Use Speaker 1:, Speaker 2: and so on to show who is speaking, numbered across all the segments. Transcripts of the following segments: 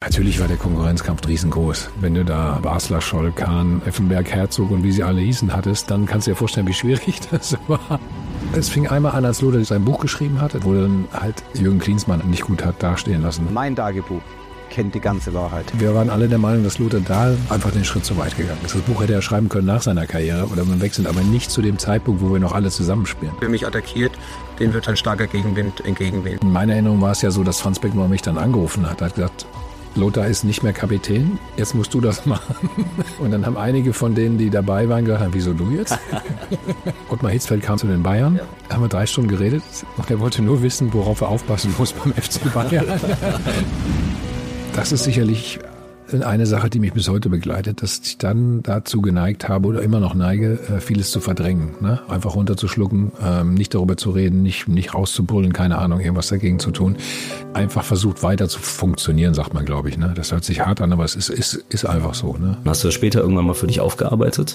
Speaker 1: Natürlich war der Konkurrenzkampf riesengroß. Wenn du da Basler, Scholl, Kahn, Effenberg, Herzog und wie sie alle hießen hattest, dann kannst du dir vorstellen, wie schwierig das war. Es fing einmal an, als Lothar sein Buch geschrieben hatte, wo dann halt Jürgen Klinsmann nicht gut hat dastehen lassen.
Speaker 2: Mein Tagebuch kennt die ganze Wahrheit.
Speaker 1: Wir waren alle der Meinung, dass Lothar Dahl einfach den Schritt zu weit gegangen ist. Das Buch hätte er schreiben können nach seiner Karriere oder beim Wechsel, aber nicht zu dem Zeitpunkt, wo wir noch alle zusammenspielen.
Speaker 3: Wer mich attackiert, den wird ein starker Gegenwind entgegenwehen.
Speaker 1: In meiner Erinnerung war es ja so, dass Franz Beckenbauer mich dann angerufen hat. Er hat gesagt, Lothar ist nicht mehr Kapitän, jetzt musst du das machen. Und dann haben einige von denen, die dabei waren, gesagt, wieso du jetzt? Ottmar Hitzfeld kam zu den Bayern, haben wir 3 Stunden geredet und er wollte nur wissen, worauf er aufpassen muss beim FC Bayern. Das ist sicherlich eine Sache, die mich bis heute begleitet, dass ich dann dazu geneigt habe oder immer noch neige, vieles zu verdrängen. Ne? Einfach runterzuschlucken, nicht darüber zu reden, nicht rauszubrüllen, keine Ahnung, irgendwas dagegen zu tun. Einfach versucht weiter zu funktionieren, sagt man, glaube ich. Ne? Das hört sich hart an, aber es ist einfach so. Ne?
Speaker 4: Hast du das später irgendwann mal für dich aufgearbeitet?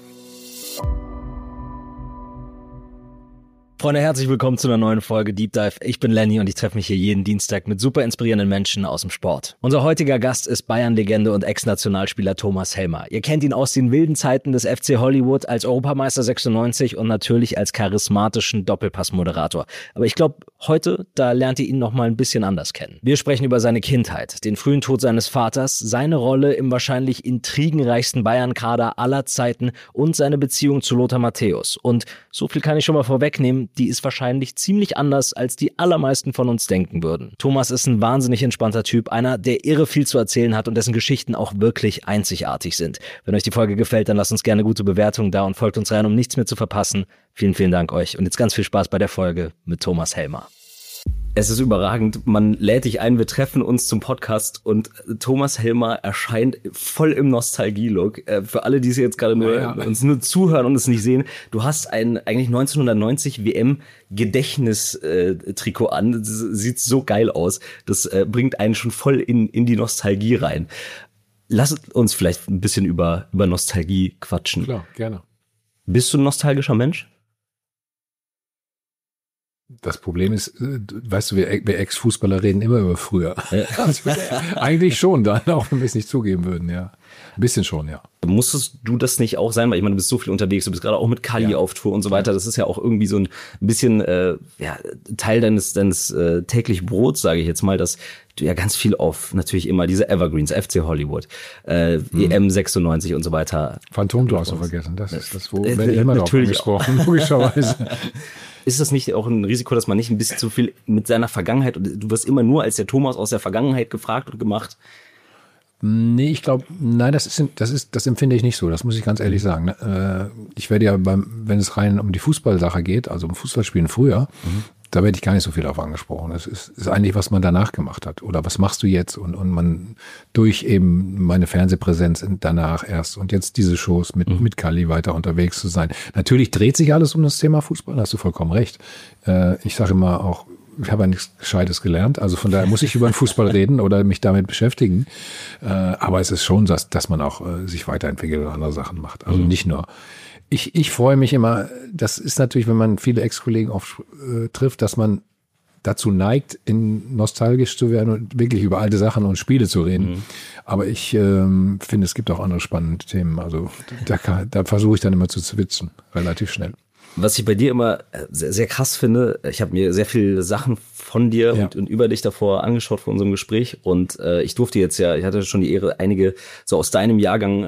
Speaker 4: Freunde, herzlich willkommen zu einer neuen Folge Deep Dive. Ich bin Lenny und ich treffe mich hier jeden Dienstag mit super inspirierenden Menschen aus dem Sport. Unser heutiger Gast ist Bayern-Legende und Ex-Nationalspieler Thomas Helmer. Ihr kennt ihn aus den wilden Zeiten des FC Hollywood als Europameister 96 und natürlich als charismatischen Doppelpass-Moderator. Aber ich glaube, heute, da lernt ihr ihn noch mal ein bisschen anders kennen. Wir sprechen über seine Kindheit, den frühen Tod seines Vaters, seine Rolle im wahrscheinlich intrigenreichsten Bayern-Kader aller Zeiten und seine Beziehung zu Lothar Matthäus. Und so viel kann ich schon mal vorwegnehmen, die ist wahrscheinlich ziemlich anders, als die allermeisten von uns denken würden. Thomas ist ein wahnsinnig entspannter Typ, einer, der irre viel zu erzählen hat und dessen Geschichten auch wirklich einzigartig sind. Wenn euch die Folge gefällt, dann lasst uns gerne gute Bewertungen da und folgt uns rein, um nichts mehr zu verpassen. Vielen, vielen Dank euch und jetzt ganz viel Spaß bei der Folge mit Thomas Helmer. Es ist überragend, man lädt dich ein, wir treffen uns zum Podcast und Thomas Helmer erscheint voll im Nostalgie-Look. Für alle, die es jetzt gerade uns nur zuhören und es nicht sehen, du hast ein eigentlich 1990 WM-Gedächtnis-Trikot an. Das sieht so geil aus. Das bringt einen schon voll in die Nostalgie rein. Lass uns vielleicht ein bisschen über Nostalgie quatschen.
Speaker 1: Klar, gerne.
Speaker 4: Bist du ein nostalgischer Mensch?
Speaker 1: Das Problem ist, weißt du, wir Ex-Fußballer reden immer über früher. Ja. Also, eigentlich schon, dann auch wenn wir es nicht zugeben würden, ja. Ein bisschen schon, ja.
Speaker 4: Musstest du das nicht auch sein? Weil ich meine, du bist so viel unterwegs, du bist gerade auch mit Kali auf Tour und so weiter. Das ist ja auch irgendwie so ein bisschen Teil deines täglichen Brots, sage ich jetzt mal, dass du ja ganz viel auf natürlich immer diese Evergreens, FC Hollywood, EM 96 und so weiter.
Speaker 1: Phantomtor hast du vergessen, das ist das, wo wir immer drauf angesprochen, logischerweise.
Speaker 4: Ist das nicht auch ein Risiko, dass man nicht ein bisschen zu viel mit seiner Vergangenheit, und du wirst immer nur als der Thomas aus der Vergangenheit gefragt und gemacht?
Speaker 1: Nee, ich glaube, nein, das empfinde ich nicht so, das muss ich ganz ehrlich sagen. Ich werde ja wenn es rein um die Fußballsache geht, also um Fußballspielen früher, da werde ich gar nicht so viel auf angesprochen. Das ist eigentlich, was man danach gemacht hat oder was machst du jetzt und man durch eben meine Fernsehpräsenz danach erst und jetzt diese Shows mit Kali weiter unterwegs zu sein. Natürlich dreht sich alles um das Thema Fußball, da hast du vollkommen recht. Ich sage immer auch, ich habe ja nichts Gescheites gelernt, also von daher muss ich über den Fußball reden oder mich damit beschäftigen. Aber es ist schon, dass man auch sich weiterentwickelt oder andere Sachen macht. Also nicht nur. Ich freue mich immer, das ist natürlich, wenn man viele Ex-Kollegen trifft, dass man dazu neigt, nostalgisch zu werden und wirklich über alte Sachen und Spiele zu reden. Aber ich finde, es gibt auch andere spannende Themen. Also da versuche ich dann immer zu switchen, relativ schnell.
Speaker 4: Was ich bei dir immer sehr, sehr krass finde, ich habe mir sehr viele Sachen von dir und über dich davor angeschaut vor unserem Gespräch und ich durfte jetzt ich hatte schon die Ehre, einige so aus deinem Jahrgang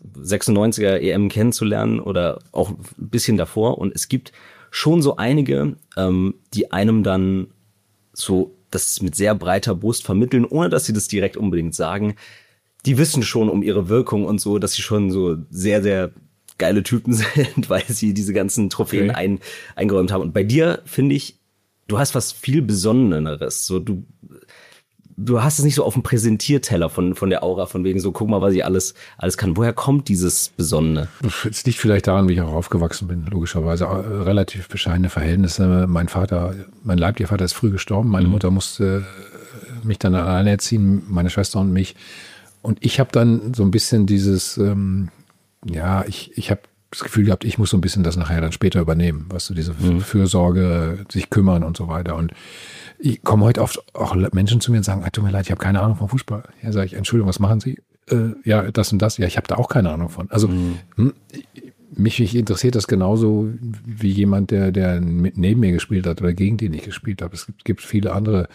Speaker 4: 96er EM kennenzulernen oder auch ein bisschen davor und es gibt schon so einige, die einem dann so das mit sehr breiter Brust vermitteln, ohne dass sie das direkt unbedingt sagen. Die wissen schon um ihre Wirkung und so, dass sie schon so sehr, sehr geile Typen sind, weil sie diese ganzen Trophäen eingeräumt haben. Und bei dir finde ich, du hast was viel Besondereres. So, du hast es nicht so auf dem Präsentierteller von der Aura, von wegen so, guck mal, was ich alles kann. Woher kommt dieses Besondere?
Speaker 1: Es liegt vielleicht daran, wie ich auch aufgewachsen bin, logischerweise. Relativ bescheidene Verhältnisse. Mein Leibtiervater ist früh gestorben. Meine Mutter musste mich dann alleine erziehen, meine Schwester und mich. Und ich habe dann so ein bisschen dieses, ich habe das Gefühl gehabt, ich muss so ein bisschen das nachher dann später übernehmen, weißt du, diese Fürsorge, sich kümmern und so weiter. Und ich komme heute oft auch Menschen zu mir und sagen, tut mir leid, ich habe keine Ahnung vom Fußball. Ja, sage ich, Entschuldigung, was machen Sie? Ja, das und das. Ja, ich habe da auch keine Ahnung von. Also mich interessiert das genauso wie jemand, der neben mir gespielt hat oder gegen den ich gespielt habe. Es gibt viele andere,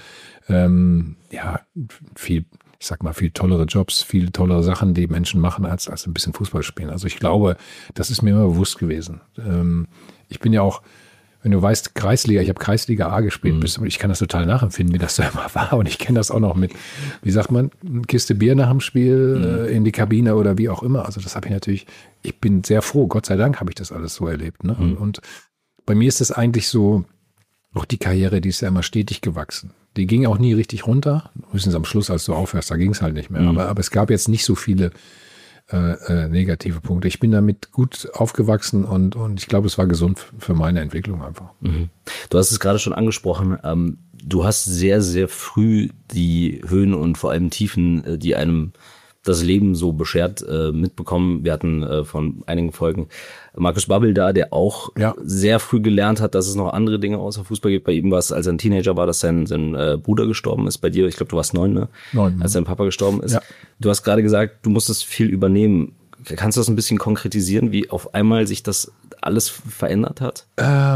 Speaker 1: viel tollere Jobs, viele tollere Sachen, die Menschen machen, als ein bisschen Fußball spielen. Also ich glaube, das ist mir immer bewusst gewesen. Ich bin ja auch, wenn du weißt, Kreisliga, ich habe Kreisliga A gespielt, ich kann das total nachempfinden, wie das da immer war. Und ich kenne das auch noch mit, wie sagt man, eine Kiste Bier nach dem Spiel in die Kabine oder wie auch immer. Also das habe ich natürlich, ich bin sehr froh, Gott sei Dank habe ich das alles so erlebt. Ne? Und bei mir ist das eigentlich so, auch die Karriere, die ist ja immer stetig gewachsen. Die ging auch nie richtig runter. Höchstens am Schluss, als du aufhörst, da ging es halt nicht mehr. Aber es gab jetzt nicht so viele negative Punkte. Ich bin damit gut aufgewachsen und ich glaube, es war gesund für meine Entwicklung einfach.
Speaker 4: Du hast es gerade schon angesprochen. Du hast sehr, sehr früh die Höhen und vor allem Tiefen, die einem das Leben so beschert, mitbekommen. Wir hatten von einigen Folgen Markus Babbel da, der auch sehr früh gelernt hat, dass es noch andere Dinge außer Fußball gibt. Bei ihm war es, als er ein Teenager war, dass sein Bruder gestorben ist. Bei dir, ich glaube, du warst 9, ne? 9. Als dein Papa gestorben ist. Ja. Du hast gerade gesagt, du musstest viel übernehmen. Kannst du das ein bisschen konkretisieren, wie auf einmal sich das alles verändert hat?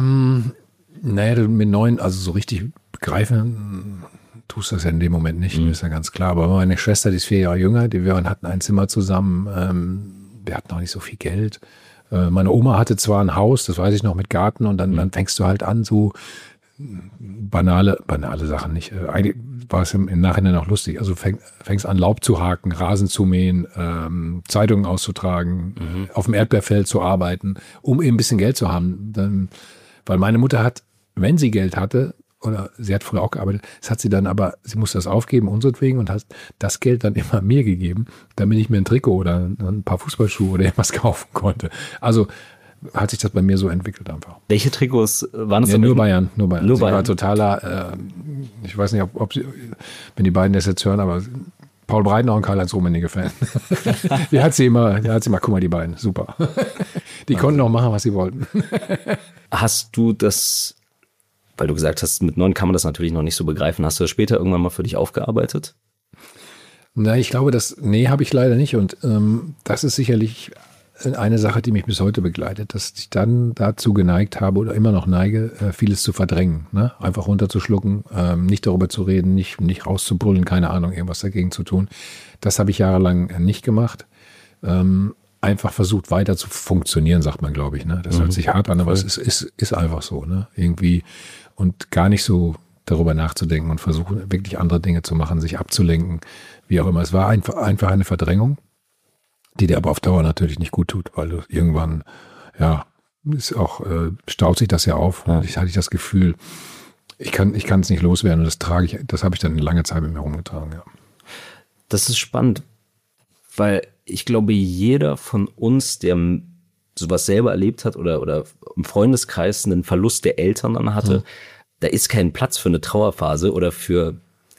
Speaker 1: Naja, mit 9, also so richtig begreifen tust das ja in dem Moment nicht, ist ja ganz klar. Aber meine Schwester, die ist 4 Jahre jünger, wir hatten ein Zimmer zusammen, wir hatten auch nicht so viel Geld. Meine Oma hatte zwar ein Haus, das weiß ich noch, mit Garten und dann fängst du halt an, so banale Sachen nicht. Eigentlich war es im Nachhinein auch lustig. Also fängst an, Laub zu haken, Rasen zu mähen, Zeitungen auszutragen, auf dem Erdbeerfeld zu arbeiten, um eben ein bisschen Geld zu haben. Weil meine Mutter hat, wenn sie Geld hatte, oder sie hat früher auch gearbeitet, das hat sie dann aber, sie musste das aufgeben, unseretwegen, und hat das Geld dann immer mir gegeben, damit ich mir ein Trikot oder ein paar Fußballschuhe oder irgendwas kaufen konnte. Also hat sich das bei mir so entwickelt einfach.
Speaker 4: Welche Trikots waren das?
Speaker 1: Ja, nur Bayern. Sie war totaler, ich weiß nicht, ob sie, wenn die beiden das jetzt hören, aber Paul Breitner und Karl-Heinz Rummenigge-Fan. Die hat sie immer, guck mal, die beiden, super. Die konnten auch machen, was sie wollten.
Speaker 4: Hast du das, weil du gesagt hast, mit 9 kann man das natürlich noch nicht so begreifen. Hast du das später irgendwann mal für dich aufgearbeitet?
Speaker 1: Na, ich glaube, habe ich leider nicht. Und das ist sicherlich eine Sache, die mich bis heute begleitet, dass ich dann dazu geneigt habe oder immer noch neige, vieles zu verdrängen. Ne? Einfach runterzuschlucken, nicht darüber zu reden, nicht rauszubrüllen, keine Ahnung, irgendwas dagegen zu tun. Das habe ich jahrelang nicht gemacht. Einfach versucht, weiter zu funktionieren, sagt man, glaube ich. Ne? Das hört sich hart an, aber es ist einfach so. Ne? Irgendwie. Und gar nicht so darüber nachzudenken und versuchen, wirklich andere Dinge zu machen, sich abzulenken, wie auch immer. Es war einfach eine Verdrängung, die dir aber auf Dauer natürlich nicht gut tut, weil du irgendwann, ist auch, staut sich das ja auf. Ja. Und hatte das Gefühl, ich kann es nicht loswerden, und das habe ich dann eine lange Zeit mit mir rumgetragen. Ja.
Speaker 4: Das ist spannend, weil ich glaube, jeder von uns, der sowas selber erlebt hat oder im Freundeskreis einen Verlust der Eltern dann hatte, da ist kein Platz für eine Trauerphase oder für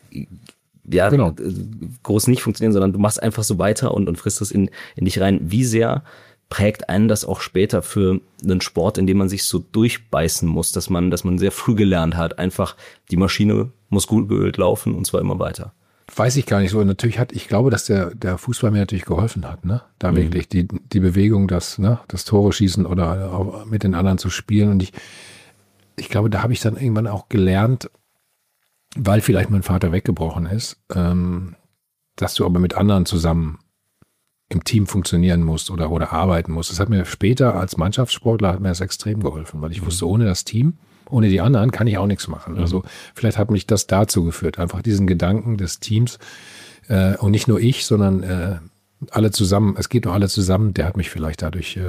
Speaker 4: genau. Groß nicht funktionieren, sondern du machst einfach so weiter und frisst das in dich rein. Wie sehr prägt einen das auch später für einen Sport, in dem man sich so durchbeißen muss, dass man sehr früh gelernt hat, einfach die Maschine muss gut geölt laufen und zwar immer weiter?
Speaker 1: Weiß ich gar nicht so. Natürlich ich glaube, dass der Fußball mir natürlich geholfen hat, ne? Da wirklich die Bewegung, das Tore schießen oder auch mit den anderen zu spielen. Und ich glaube, da habe ich dann irgendwann auch gelernt, weil vielleicht mein Vater weggebrochen ist, dass du aber mit anderen zusammen im Team funktionieren musst oder arbeiten musst. Das hat mir später als Mannschaftssportler das extrem geholfen, weil ich wusste, ohne das Team, ohne die anderen kann ich auch nichts machen. Also vielleicht hat mich das dazu geführt, einfach diesen Gedanken des Teams und nicht nur ich, sondern alle zusammen, es geht nur alle zusammen, der hat mich vielleicht dadurch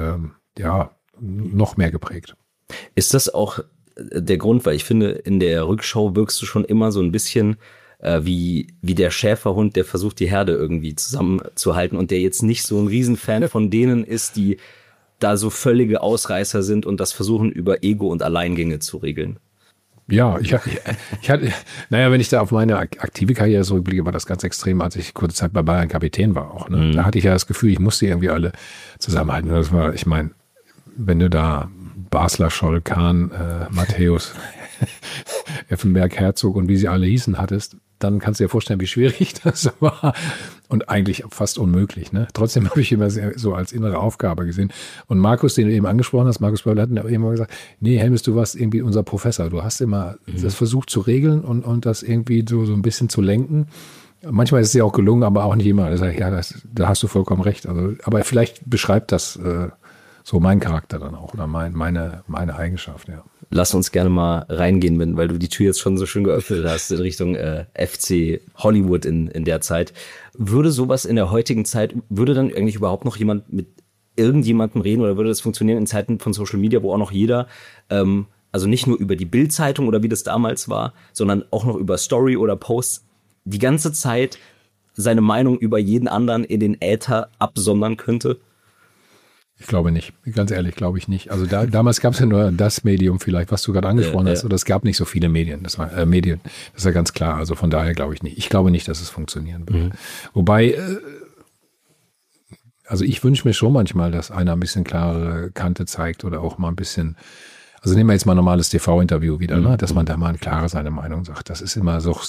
Speaker 1: noch mehr geprägt.
Speaker 4: Ist das auch der Grund, weil ich finde, in der Rückschau wirkst du schon immer so ein bisschen wie der Schäferhund, der versucht, die Herde irgendwie zusammenzuhalten und der jetzt nicht so ein Riesenfan von denen ist, die da so völlige Ausreißer sind und das versuchen, über Ego und Alleingänge zu regeln.
Speaker 1: Ja, ich hatte, wenn ich da auf meine aktive Karriere zurückblicke, war das ganz extrem, als ich kurze Zeit bei Bayern Kapitän war auch. Ne? Da hatte ich ja das Gefühl, ich musste irgendwie alle zusammenhalten. Das war, ich meine, wenn du da Basler, Scholl, Kahn, Matthäus, Effenberg, Herzog und wie sie alle hießen hattest, dann kannst du dir vorstellen, wie schwierig das war und eigentlich fast unmöglich. Ne? Trotzdem habe ich immer so als innere Aufgabe gesehen. Und Markus, den du eben angesprochen hast, Markus Böll, hat immer gesagt, nee, Helmes, du warst irgendwie unser Professor. Du hast immer das versucht zu regeln und das irgendwie so ein bisschen zu lenken. Manchmal ist es ja auch gelungen, aber auch nicht immer. Da hast du vollkommen recht. Also, aber vielleicht beschreibt das so mein Charakter dann auch oder meine Eigenschaft, ja.
Speaker 4: Lass uns gerne mal reingehen, weil du die Tür jetzt schon so schön geöffnet hast in Richtung FC Hollywood in der Zeit. Würde sowas in der heutigen Zeit, würde dann eigentlich überhaupt noch jemand mit irgendjemandem reden oder würde das funktionieren in Zeiten von Social Media, wo auch noch jeder, also nicht nur über die Bild-Zeitung oder wie das damals war, sondern auch noch über Story oder Posts, die ganze Zeit seine Meinung über jeden anderen in den Äther absondern könnte?
Speaker 1: Ich glaube nicht. Ganz ehrlich, glaube ich nicht. Also damals gab es ja nur das Medium vielleicht, was du gerade angesprochen hast. Oder es gab nicht so viele Medien. Das war Medien. Das ist ja ganz klar. Also von daher glaube ich nicht. Ich glaube nicht, dass es funktionieren würde. Wobei, also ich wünsche mir schon manchmal, dass einer ein bisschen klarere Kante zeigt oder auch mal ein bisschen, also nehmen wir jetzt mal ein normales TV-Interview wieder, ne? Dass man da mal klar seine Meinung sagt. Das ist immer so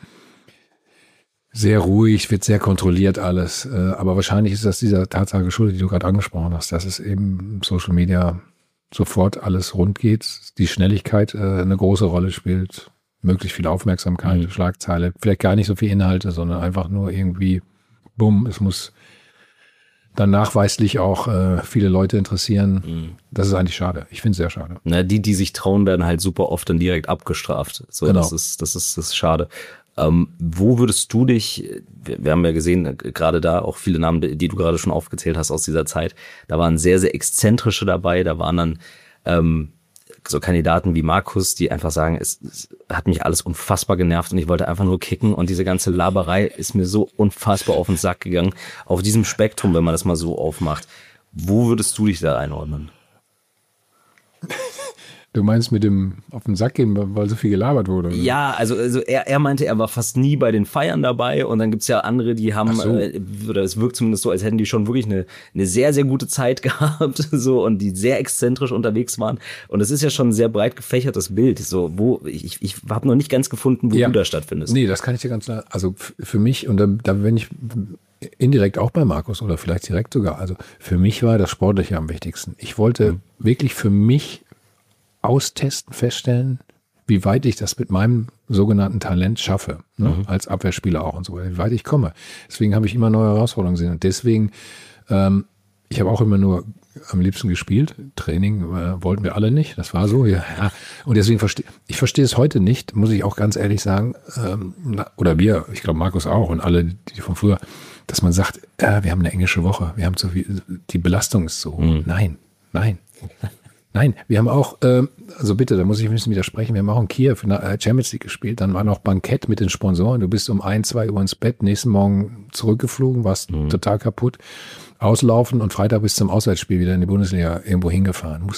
Speaker 1: sehr ruhig, wird sehr kontrolliert alles. Aber wahrscheinlich ist das dieser Tatsache geschuldet, die du gerade angesprochen hast, dass es eben Social Media sofort alles rund geht, die Schnelligkeit eine große Rolle spielt, möglichst viel Aufmerksamkeit, Schlagzeile, vielleicht gar nicht so viel Inhalte, sondern einfach nur irgendwie, bumm, es muss dann nachweislich auch viele Leute interessieren. Das ist eigentlich schade. Ich finde es sehr schade.
Speaker 4: Na, die sich trauen, werden halt super oft dann direkt abgestraft. So, genau. Das ist schade. Wo würdest du dich, wir haben ja gesehen, gerade da auch viele Namen, die du gerade schon aufgezählt hast aus dieser Zeit, da waren sehr, sehr exzentrische dabei, da waren dann so Kandidaten wie Markus, die einfach sagen, es hat mich alles unfassbar genervt und ich wollte einfach nur kicken und diese ganze Laberei ist mir so unfassbar auf den Sack gegangen. Auf diesem Spektrum, wenn man das mal so aufmacht, wo würdest du dich da einordnen?
Speaker 1: Du meinst mit dem auf den Sack gehen, weil so viel gelabert wurde? Oder?
Speaker 4: Ja, also er meinte, er war fast nie bei den Feiern dabei und dann gibt's ja andere, die haben, oder es wirkt zumindest so, als hätten die schon wirklich eine sehr, sehr gute Zeit gehabt so und die sehr exzentrisch unterwegs waren und es ist ja schon ein sehr breit gefächertes Bild, so wo ich habe noch nicht ganz gefunden, wo du da stattfindest.
Speaker 1: Nee, das kann ich dir ganz klar, also für mich und da bin ich indirekt auch bei Markus oder vielleicht direkt sogar, also für mich war das Sportliche am wichtigsten. Ich wollte wirklich für mich austesten, feststellen, wie weit ich das mit meinem sogenannten Talent schaffe, ne? Als Abwehrspieler auch und so, wie weit ich komme. Deswegen habe ich immer neue Herausforderungen gesehen und deswegen, ich habe auch immer nur am liebsten gespielt, Training wollten wir alle nicht, das war so, ja. Und deswegen ich verstehe es heute nicht, muss ich auch ganz ehrlich sagen, oder wir, ich glaube Markus auch und alle, die von früher, dass man sagt, wir haben eine englische Woche, wir haben zu viel, die Belastung ist so hoch. Nein, wir haben auch, also bitte, da muss ich ein bisschen widersprechen, wir haben auch in Kiew in der Champions League gespielt, dann war noch Bankett mit den Sponsoren, du bist um 1, 2 Uhr ins Bett, nächsten Morgen zurückgeflogen, warst total kaputt, auslaufen und Freitag bis zum Auswärtsspiel wieder in die Bundesliga irgendwo hingefahren.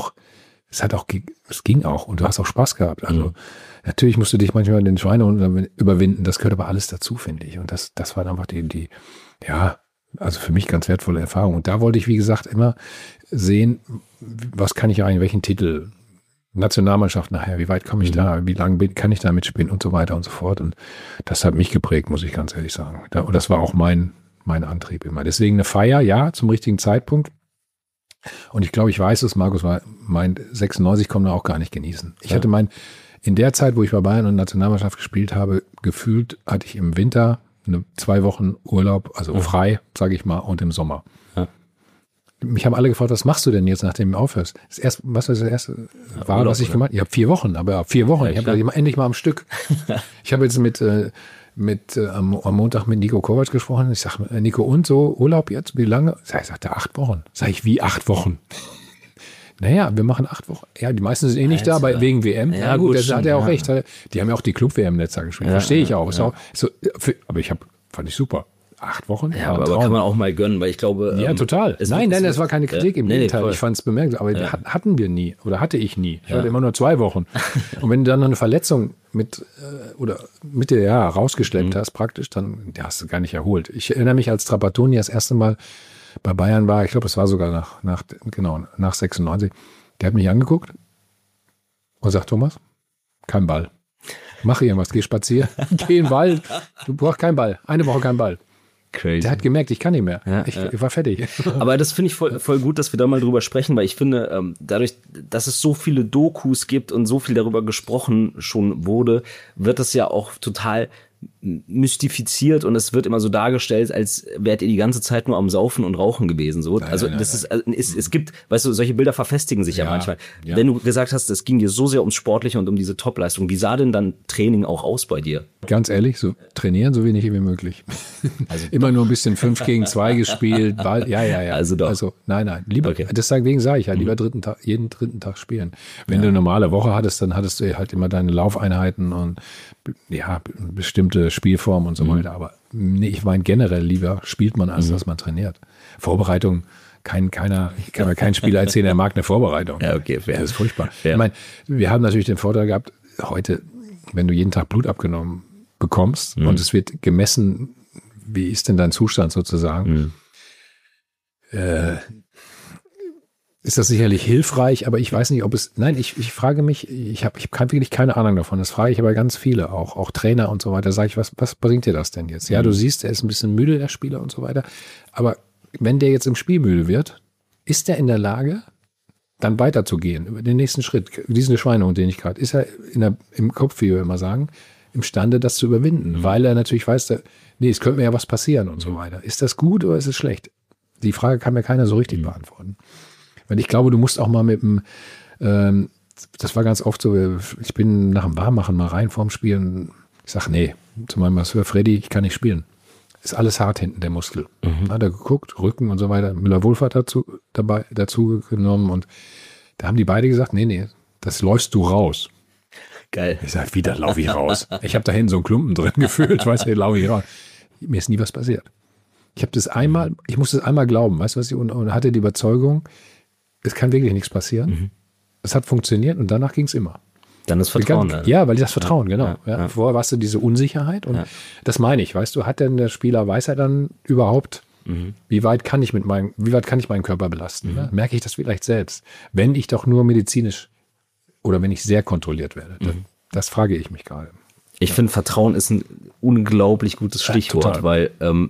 Speaker 1: Es ging auch und du hast auch Spaß gehabt. Also natürlich musst du dich manchmal den Schweinehund überwinden, das gehört aber alles dazu, finde ich. Und das war einfach die also für mich ganz wertvolle Erfahrung. Und da wollte ich, wie gesagt, immer sehen, was kann ich eigentlich, welchen Titel, Nationalmannschaft nachher, wie weit komme ich da, wie lange kann ich da mitspielen und so weiter und so fort. Und das hat mich geprägt, muss ich ganz ehrlich sagen. Und das war auch mein Antrieb immer. Deswegen eine Feier, ja, zum richtigen Zeitpunkt. Und ich glaube, ich weiß es, Markus meint, 96 kommt er auch gar nicht genießen. Ich hatte in der Zeit, wo ich bei Bayern und Nationalmannschaft gespielt habe, gefühlt hatte ich im Winter 2 Wochen Urlaub, also frei, sage ich mal, und im Sommer. Ja. Mich haben alle gefragt, was machst du denn jetzt, nachdem du aufhörst? Was war das erste war, Urlaub, was ich gemacht habe? Ich habe 4 Wochen, aber 4 Wochen. Ja, ich habe endlich mal am Stück. Ich habe jetzt am Montag mit Nico Kovac gesprochen. Ich sage, Nico, und so Urlaub jetzt? Wie lange? Er sagte 8 Wochen. Sag ich, wie 8 Wochen? Naja, wir machen 8 Wochen. Ja, die meisten sind nicht da, wegen WM. Ja, gut, das hat er auch recht. Die haben ja auch die Club-WM letztes Jahr gespielt. Verstehe ich auch. Ja. Aber fand ich super. 8 Wochen?
Speaker 4: Ja, aber kann man auch mal gönnen, weil ich glaube...
Speaker 1: Ja, total. Nein, das war keine Kritik, im Gegenteil. Ich fand es bemerkenswert, aber hatten wir nie oder hatte ich nie. Ich hatte immer nur 2 Wochen. Und wenn du dann noch eine Verletzung mit dir rausgeschleppt hast praktisch, dann hast du gar nicht erholt. Ich erinnere mich, als Trapattoni das erste Mal bei Bayern war, ich glaube, es war sogar nach 96, der hat mich angeguckt und sagt, Thomas, kein Ball. Mach irgendwas, geh spazieren, geh in den Wald, du brauchst keinen Ball, eine Woche keinen Ball.
Speaker 4: Crazy.
Speaker 1: Der hat gemerkt, ich kann nicht mehr. Ich war fertig.
Speaker 4: Aber das finde ich voll gut, dass wir da mal drüber sprechen, weil ich finde, dadurch, dass es so viele Dokus gibt und so viel darüber gesprochen schon wurde, wird das ja auch total mystifiziert und es wird immer so dargestellt, als wärt ihr die ganze Zeit nur am Saufen und Rauchen gewesen. So. Es gibt, weißt du, solche Bilder verfestigen sich ja manchmal. Ja. Wenn du gesagt hast, es ging dir so sehr ums Sportliche und um diese Topleistung, wie sah denn dann Training auch aus bei dir?
Speaker 1: Ganz ehrlich, so trainieren so wenig wie möglich. Also immer nur ein bisschen 5 gegen 2 gespielt, Ball, ja.
Speaker 4: Also doch.
Speaker 1: Also, nein, lieber, deswegen sage ich ja, lieber jeden dritten Tag spielen. Wenn du eine normale Woche hattest, dann hattest du halt immer deine Laufeinheiten und bestimmte Spielformen und so weiter. Aber nee, ich meine generell lieber spielt man, als dass man trainiert. Vorbereitung, kann mir kein Spieler erzählen, er mag eine Vorbereitung.
Speaker 4: Ja, okay, fair.
Speaker 1: Das ist furchtbar.
Speaker 4: Fair.
Speaker 1: Ich meine, wir haben natürlich den Vorteil gehabt, heute, wenn du jeden Tag Blut abgenommen bekommst und es wird gemessen, wie ist denn dein Zustand sozusagen, ist das sicherlich hilfreich, aber ich weiß nicht, ob es, ich frage mich, ich habe wirklich keine Ahnung davon, das frage ich aber ganz viele, auch Trainer und so weiter, sage ich, was bringt dir das denn jetzt? Ja, du siehst, er ist ein bisschen müde, der Spieler und so weiter, aber wenn der jetzt im Spiel müde wird, ist er in der Lage, dann weiterzugehen, über den nächsten Schritt, diese Schweinehund-Ähnlichkeit, ist er im Kopf, wie wir immer sagen, imstande, das zu überwinden, weil er natürlich weiß, es könnte mir ja was passieren und so weiter. Ist das gut oder ist es schlecht? Die Frage kann mir keiner so richtig beantworten. Weil ich glaube, du musst auch mal mit dem, das war ganz oft so, ich bin nach dem Warmmachen mal rein vorm Spielen, ich sage, nee, zu meinem Masseur Freddy, ich kann nicht spielen. Ist alles hart hinten, der Muskel. Hat er geguckt, Rücken und so weiter, Müller-Wohlfahrt dazu genommen und da haben die beide gesagt, nee, das läufst du raus.
Speaker 4: Geil.
Speaker 1: Ich sage, wieder laufe ich raus. Ich habe da hinten so einen Klumpen drin gefühlt, weißt du, laufe ich raus. Mir ist nie was passiert. Ich musste das einmal glauben, weißt du was, und hatte die Überzeugung, es kann wirklich nichts passieren. Es hat funktioniert und danach ging es immer.
Speaker 4: Dann ist Vertrauen.
Speaker 1: Ja, weil das Vertrauen, genau. Ja. Vorher warst du diese Unsicherheit und das meine ich, weißt du, hat denn der Spieler, weiß er dann überhaupt, wie weit kann ich meinen Körper belasten? Ne? Merke ich das vielleicht selbst? Wenn ich doch nur medizinisch oder wenn ich sehr kontrolliert werde. Das frage ich mich gerade.
Speaker 4: Ich finde, Vertrauen ist ein unglaublich gutes Stichwort, weil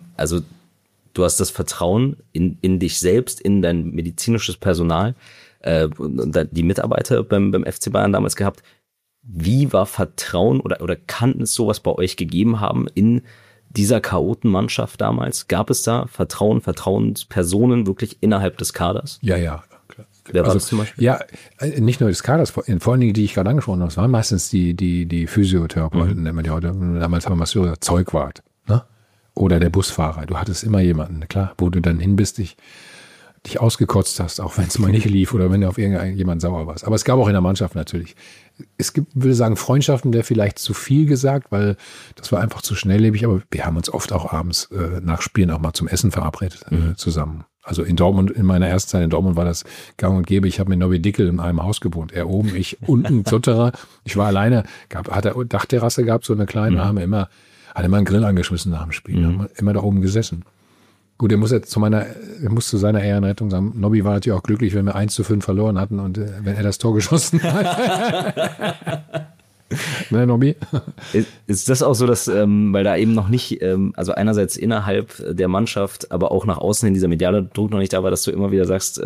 Speaker 4: du hast das Vertrauen in dich selbst, in dein medizinisches Personal, die Mitarbeiter beim FC Bayern damals gehabt. Wie war Vertrauen oder kann es sowas bei euch gegeben haben in dieser Chaotenmannschaft damals? Gab es da Vertrauenspersonen wirklich innerhalb des Kaders?
Speaker 1: Ja, klar.
Speaker 4: Wer war das zum Beispiel?
Speaker 1: Ja, nicht nur des Kaders, vor allen Dingen, die ich gerade angesprochen habe, es waren meistens die Physiotherapeuten, nennt man die heute. Damals haben wir mal so Zeugwart, ne? Oder der Busfahrer. Du hattest immer jemanden, klar, wo du dann hin bist, dich ausgekotzt hast, auch wenn es mal nicht lief oder wenn du auf irgendjemand sauer warst. Aber es gab auch in der Mannschaft natürlich. Es gibt, würde sagen, Freundschaften, der vielleicht zu viel gesagt, weil das war einfach zu schnelllebig, aber wir haben uns oft auch abends nach Spielen auch mal zum Essen verabredet zusammen. Also in Dortmund, in meiner ersten Zeit in Dortmund war das gang und gäbe. Ich habe mit Nobby Dickel in einem Haus gewohnt. Er oben, ich unten, Zutterer. Ich war alleine, hat er Dachterrasse gehabt, so eine kleine, hat immer einen Grill angeschmissen nach dem Spiel, haben immer da oben gesessen. Gut, er muss zu seiner Ehrenrettung sagen, Nobby war natürlich auch glücklich, wenn wir 1:5 verloren hatten und wenn er das Tor geschossen hat. Ne, Nobby?
Speaker 4: Ist das auch so, dass, weil da eben noch nicht, also einerseits innerhalb der Mannschaft, aber auch nach außen hin dieser mediale Druck noch nicht da war, dass du immer wieder sagst,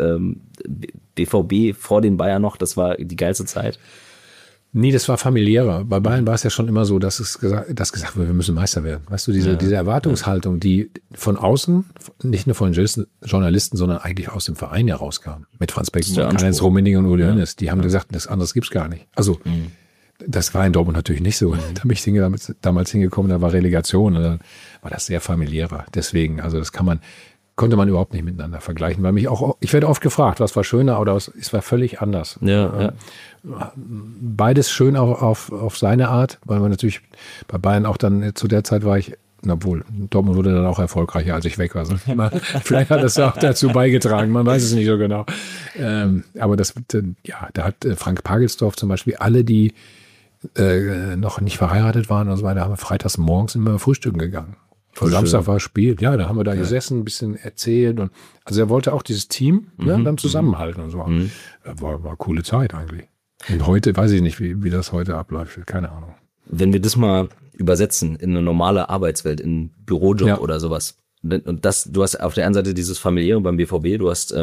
Speaker 4: BVB vor den Bayern noch, das war die geilste Zeit?
Speaker 1: Nee, das war familiärer. Bei Bayern war es ja schon immer so, dass gesagt wurde, wir müssen Meister werden. Weißt du, diese Erwartungshaltung, die von außen, nicht nur von Journalisten, sondern eigentlich aus dem Verein herauskam. Mit Franz Beckenbauer, Karl-Heinz Rummenigge und Uli Hoeneß. Die haben gesagt, das anderes gibt's gar nicht. Also, das war in Dortmund natürlich nicht so. Da bin ich damals hingekommen, da war Relegation und dann war das sehr familiärer. Deswegen, also konnte man überhaupt nicht miteinander vergleichen, weil ich werde oft gefragt, was war schöner oder es war völlig anders.
Speaker 4: Ja.
Speaker 1: Beides schön auch auf seine Art, weil man natürlich bei Bayern auch dann zu der Zeit war ich, obwohl Dortmund wurde dann auch erfolgreicher, als ich weg war. Vielleicht hat das auch dazu beigetragen, man weiß es nicht so genau. Aber da hat Frank Pagelsdorf zum Beispiel alle, die noch nicht verheiratet waren und so weiter, haben freitags morgens immer frühstücken gegangen. Samstag war Spiel, ja, da haben wir da gesessen, ein bisschen erzählt und also er wollte auch dieses Team dann zusammenhalten und so. War eine coole Zeit eigentlich. Und heute weiß ich nicht, wie das heute abläuft, keine Ahnung.
Speaker 4: Wenn wir das mal übersetzen in eine normale Arbeitswelt, in einen Bürojob oder sowas. Und du hast auf der einen Seite dieses Familiäre beim BVB, du hast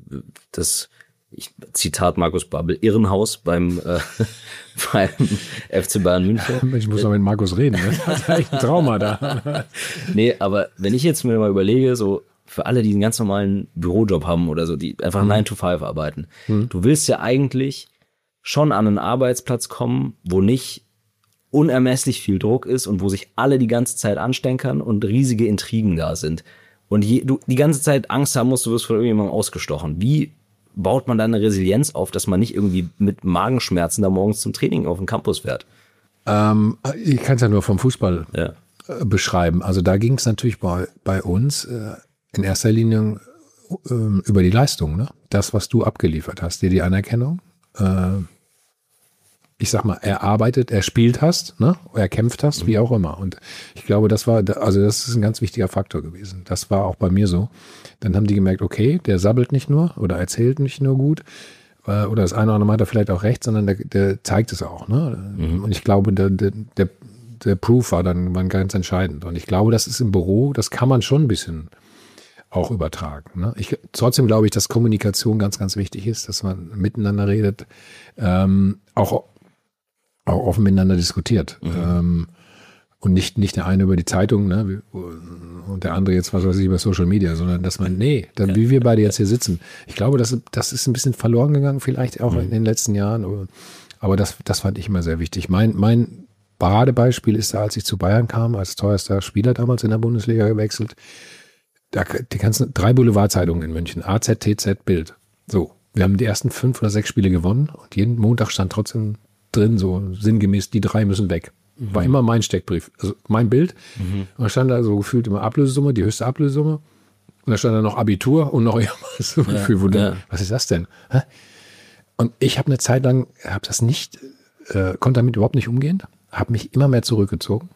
Speaker 4: Zitat Markus Babbel, Irrenhaus beim FC Bayern München.
Speaker 1: Ich muss noch mit Markus reden, ne? Das ist echt ein Trauma da.
Speaker 4: Nee, aber wenn ich jetzt mir mal überlege, so für alle, die einen ganz normalen Bürojob haben oder so, die einfach 9 to 5 arbeiten, du willst ja eigentlich schon an einen Arbeitsplatz kommen, wo nicht unermesslich viel Druck ist und wo sich alle die ganze Zeit anstenkern und riesige Intrigen da sind. Und du die ganze Zeit Angst haben musst, du wirst von irgendjemandem ausgestochen. Wie baut man da eine Resilienz auf, dass man nicht irgendwie mit Magenschmerzen da morgens zum Training auf den Campus fährt?
Speaker 1: Ich kann es ja nur vom Fußball beschreiben. Also da ging es natürlich bei uns in erster Linie über die Leistung. Ne? Das, was du abgeliefert hast, dir die Anerkennung. Ich sag mal, erarbeitet, erspielt hast, ne? Erkämpft hast, wie auch immer. Und ich glaube, das ist ein ganz wichtiger Faktor gewesen. Das war auch bei mir so. Dann haben die gemerkt, okay, der sabbelt nicht nur oder erzählt nicht nur gut oder das eine oder andere Mal hat er vielleicht auch recht, sondern der zeigt es auch. Ne? Und ich glaube, der Proof war ganz entscheidend. Und ich glaube, das ist im Büro, das kann man schon ein bisschen auch übertragen. Ne? Trotzdem glaube ich, dass Kommunikation ganz, ganz wichtig ist, dass man miteinander redet, auch offen miteinander diskutiert. Und nicht der eine über die Zeitung, ne, und der andere jetzt, was weiß ich, über Social Media, sondern dass man, wie wir beide jetzt hier sitzen. Ich glaube, das ist ein bisschen verloren gegangen, vielleicht auch in den letzten Jahren. Aber das fand ich immer sehr wichtig. Mein Paradebeispiel ist da, als ich zu Bayern kam, als teuerster Spieler damals in der Bundesliga gewechselt, die ganzen 3 Boulevardzeitungen in München, AZ, TZ, Bild. So, wir haben die ersten 5 oder 6 Spiele gewonnen und jeden Montag stand trotzdem drin, so sinngemäß, die 3 müssen weg. War immer mein Steckbrief, also mein Bild. Und da stand da so gefühlt immer Ablösesumme, die höchste Ablösesumme. Und da stand da noch Abitur und noch irgendwas. So Gefühl, was ist das denn? Und ich habe eine Zeit lang, konnte damit überhaupt nicht umgehen, habe mich immer mehr zurückgezogen,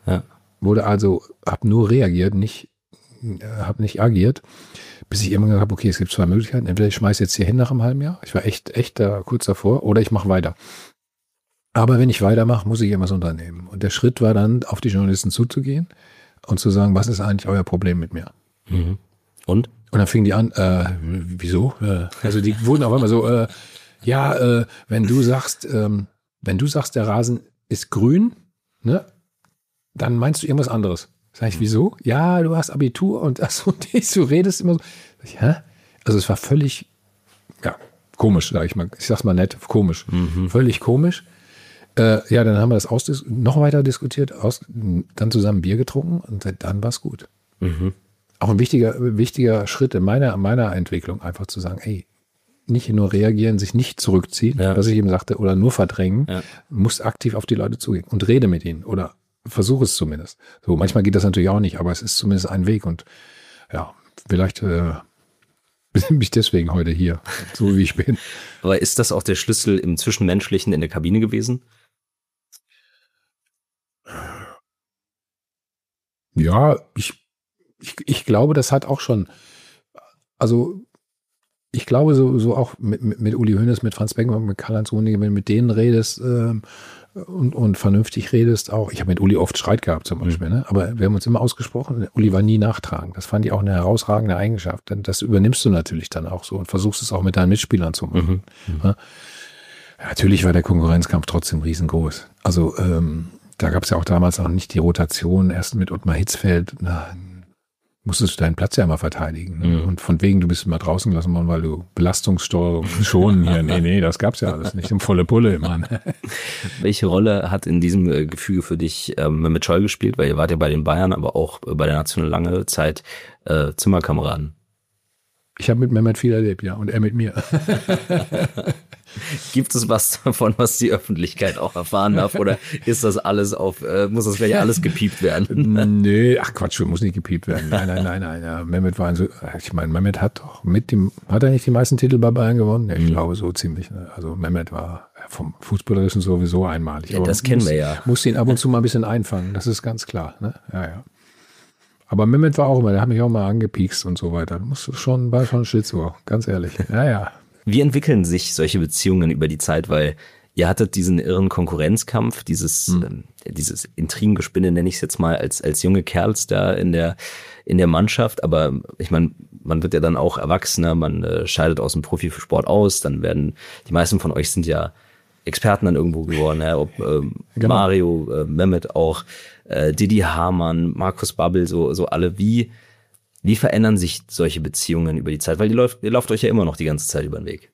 Speaker 1: habe nur reagiert, habe nicht agiert, bis ich irgendwann gesagt habe, okay, es gibt 2 Möglichkeiten. Entweder ich schmeiße jetzt hier hin nach einem halben Jahr, ich war echt da kurz davor, oder ich mache weiter. Aber wenn ich weitermache, muss ich irgendwas unternehmen. Und der Schritt war dann, auf die Journalisten zuzugehen und zu sagen, was ist eigentlich euer Problem mit mir?
Speaker 4: Und?
Speaker 1: Und dann fingen die an, wieso? Also die wurden auf einmal so, wenn du sagst, der Rasen ist grün, ne, dann meinst du irgendwas anderes. Sag ich, wieso? Ja, du hast Abitur und das und dies, du redest immer so. Sag ich, hä? Also es war völlig, komisch, sag ich mal. Ich sag's mal nett, komisch. Völlig komisch. Dann haben wir das noch weiter diskutiert, dann zusammen Bier getrunken und dann war es gut. Auch ein wichtiger Schritt in meiner Entwicklung, einfach zu sagen, ey, nicht nur reagieren, sich nicht zurückziehen, was ich eben sagte, oder nur verdrängen, muss aktiv auf die Leute zugehen und rede mit ihnen oder versuche es zumindest. So, manchmal geht das natürlich auch nicht, aber es ist zumindest ein Weg und vielleicht bin ich deswegen heute hier, so wie ich bin.
Speaker 4: Aber ist das auch der Schlüssel im Zwischenmenschlichen in der Kabine gewesen?
Speaker 1: Ja, ich glaube, das hat auch schon, also ich glaube so auch mit Uli Hoeneß, mit Franz Beckenbauer, mit Karl-Heinz Rummenigge, wenn du mit denen redest und vernünftig redest, auch, ich habe mit Uli oft Streit gehabt zum Beispiel, ne? Aber wir haben uns immer ausgesprochen, Uli war nie nachtragend. Das fand ich auch eine herausragende Eigenschaft, denn das übernimmst du natürlich dann auch so und versuchst es auch mit deinen Mitspielern zu machen. Ja, natürlich war der Konkurrenzkampf trotzdem riesengroß. Also da gab es ja auch damals noch nicht die Rotation, erst mit Ottmar Hitzfeld, musstest du deinen Platz ja immer verteidigen. Ne? Und von wegen, du bist immer draußen gelassen worden, weil du Belastungssteuerung schonen hier. Nee, das gab's ja alles nicht. Volle Pulle, Mann.
Speaker 4: Welche Rolle hat in diesem Gefüge für dich Mehmet Scholl gespielt? Weil ihr wart ja bei den Bayern, aber auch bei der National lange Zeit Zimmerkameraden.
Speaker 1: Ich habe mit Mehmet viel erlebt, ja, und er mit mir.
Speaker 4: Gibt es was davon, was die Öffentlichkeit auch erfahren darf? Oder ist das alles muss das gleich alles gepiept werden?
Speaker 1: Nee, ach Quatsch, muss nicht gepiept werden. Nein. Ja, Mehmet war Mehmet hat doch hat er nicht die meisten Titel bei Bayern gewonnen? Ja, ich glaube so ziemlich. Ne? Also Mehmet war vom Fußballerischen sowieso einmalig.
Speaker 4: Ja, das kennen wir ja.
Speaker 1: Muss ihn ab und zu mal ein bisschen einfangen, das ist ganz klar. Ne? Ja. Aber Mehmet war auch immer, der hat mich auch mal angepiekst und so weiter. War schon ein Schlitzohr, ganz ehrlich. Ja.
Speaker 4: Wie entwickeln sich solche Beziehungen über die Zeit? Weil ihr hattet diesen irren Konkurrenzkampf, dieses Intrigengespinne, nenne ich es jetzt mal, als junge Kerls da in der Mannschaft. Aber ich meine, man wird ja dann auch Erwachsener, man scheidet aus dem Profisport aus. Dann werden, die meisten von euch sind ja Experten dann irgendwo geworden, ja, ob
Speaker 1: Genau.
Speaker 4: Mario, Mehmet auch, Didi Hamann, Markus Babbel, so alle. Wie verändern sich solche Beziehungen über die Zeit? Weil ihr lauft euch ja immer noch die ganze Zeit über den Weg.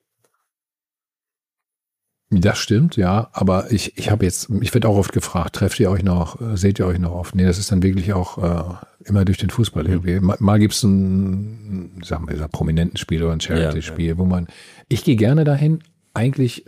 Speaker 1: Das stimmt, ja, aber ich werde auch oft gefragt, trefft ihr euch noch, seht ihr euch noch oft? Nee, das ist dann wirklich auch immer durch den Fußball irgendwie. Mal gibt es ein prominenten Spiel oder ein Charity-Spiel, wo ich gehe gerne dahin, eigentlich,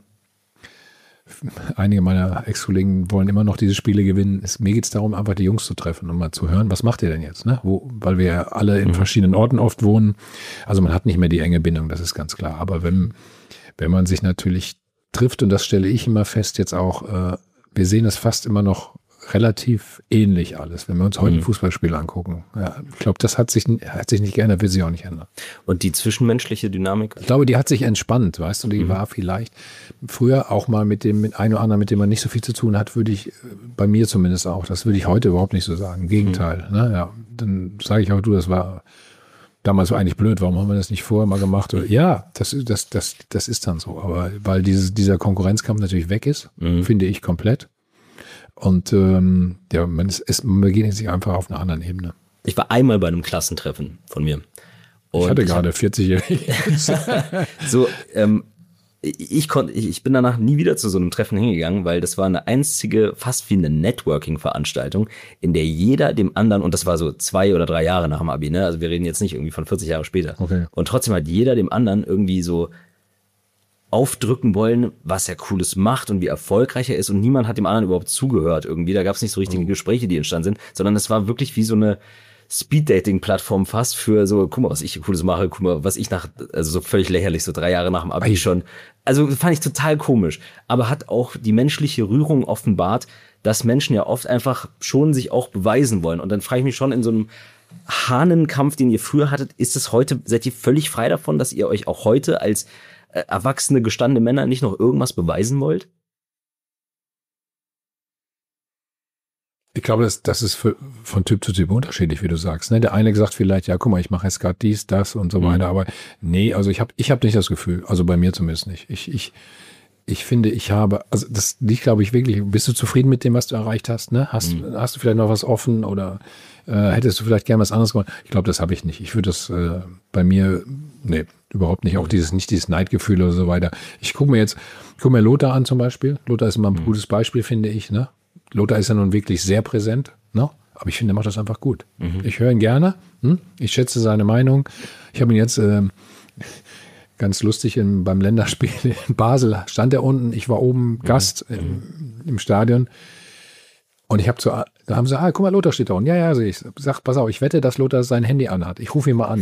Speaker 1: einige meiner Ex-Kollegen wollen immer noch diese Spiele gewinnen. Mir geht es darum, einfach die Jungs zu treffen und mal zu hören, was macht ihr denn jetzt? Ne? Weil wir ja alle in verschiedenen Orten oft wohnen. Also man hat nicht mehr die enge Bindung, das ist ganz klar. Aber wenn man sich natürlich trifft, und das stelle ich immer fest jetzt auch, wir sehen es fast immer noch relativ ähnlich alles, wenn wir uns heute ein Fußballspiel angucken. Ja, ich glaube, das hat sich nicht geändert, will sich auch nicht ändern.
Speaker 4: Und die zwischenmenschliche Dynamik?
Speaker 1: Ich glaube, die hat sich entspannt, weißt du, die war vielleicht früher auch mal mit einem oder anderen, mit dem man nicht so viel zu tun hat, würde ich, bei mir zumindest auch, das würde ich heute überhaupt nicht so sagen. Im Gegenteil. Ne? Ja, dann sage ich auch, das war damals war eigentlich blöd, warum haben wir das nicht vorher mal gemacht? Oder, ja, das ist dann so. Aber weil dieser Konkurrenzkampf natürlich weg ist, finde ich komplett. Und man begegnet sich einfach auf einer anderen Ebene.
Speaker 4: Ich war einmal bei einem Klassentreffen von mir. Und
Speaker 1: ich hatte gerade 40-Jährige.
Speaker 4: So, ich bin danach nie wieder zu so einem Treffen hingegangen, weil das war eine einzige, fast wie eine Networking-Veranstaltung, in der jeder dem anderen, und das war so 2 oder 3 Jahre nach dem Abi, ne? Also wir reden jetzt nicht irgendwie von 40 Jahre später.
Speaker 1: Okay.
Speaker 4: Und trotzdem hat jeder dem anderen irgendwie so aufdrücken wollen, was er Cooles macht und wie erfolgreich er ist, und niemand hat dem anderen überhaupt zugehört irgendwie. Da gab es nicht so richtige Gespräche, die entstanden sind, sondern es war wirklich wie so eine Speed-Dating-Plattform fast für so, guck mal, was ich Cooles mache, guck mal, was ich also so völlig lächerlich, so 3 Jahre nach dem Abi schon. Also fand ich total komisch, aber hat auch die menschliche Rührung offenbart, dass Menschen ja oft einfach schon sich auch beweisen wollen. Und dann frage ich mich schon, in so einem Hahnenkampf, den ihr früher hattet, seid ihr völlig frei davon, dass ihr euch auch heute als erwachsene, gestandene Männer nicht noch irgendwas beweisen wollt?
Speaker 1: Ich glaube, das ist von Typ zu Typ unterschiedlich, wie du sagst. Ne? Der eine sagt vielleicht, ja, guck mal, ich mache jetzt gerade dies, das und so weiter. Aber nee, also ich hab nicht das Gefühl, also bei mir zumindest nicht. Ich finde, also das liegt, glaube ich, wirklich, bist du zufrieden mit dem, was du erreicht hast? Ne? Hast du vielleicht noch was offen oder hättest du vielleicht gern was anderes gemacht? Ich glaube, das habe ich nicht. Ich würde das bei mir, nee, überhaupt nicht. Auch dieses Neidgefühl oder so weiter. Ich gucke mir Lothar an zum Beispiel. Lothar ist immer ein gutes Beispiel, finde ich. Ne? Lothar ist ja nun wirklich sehr präsent. Ne? Aber ich finde, er macht das einfach gut. Ich höre ihn gerne. Ich schätze seine Meinung. Ich habe ihn jetzt ganz lustig beim Länderspiel in Basel, stand er unten. Ich war oben Gast im Stadion. Und da haben sie, guck mal, Lothar steht da unten. Ja, also ich sag, pass auf, ich wette, dass Lothar sein Handy anhat. Ich rufe ihn mal an.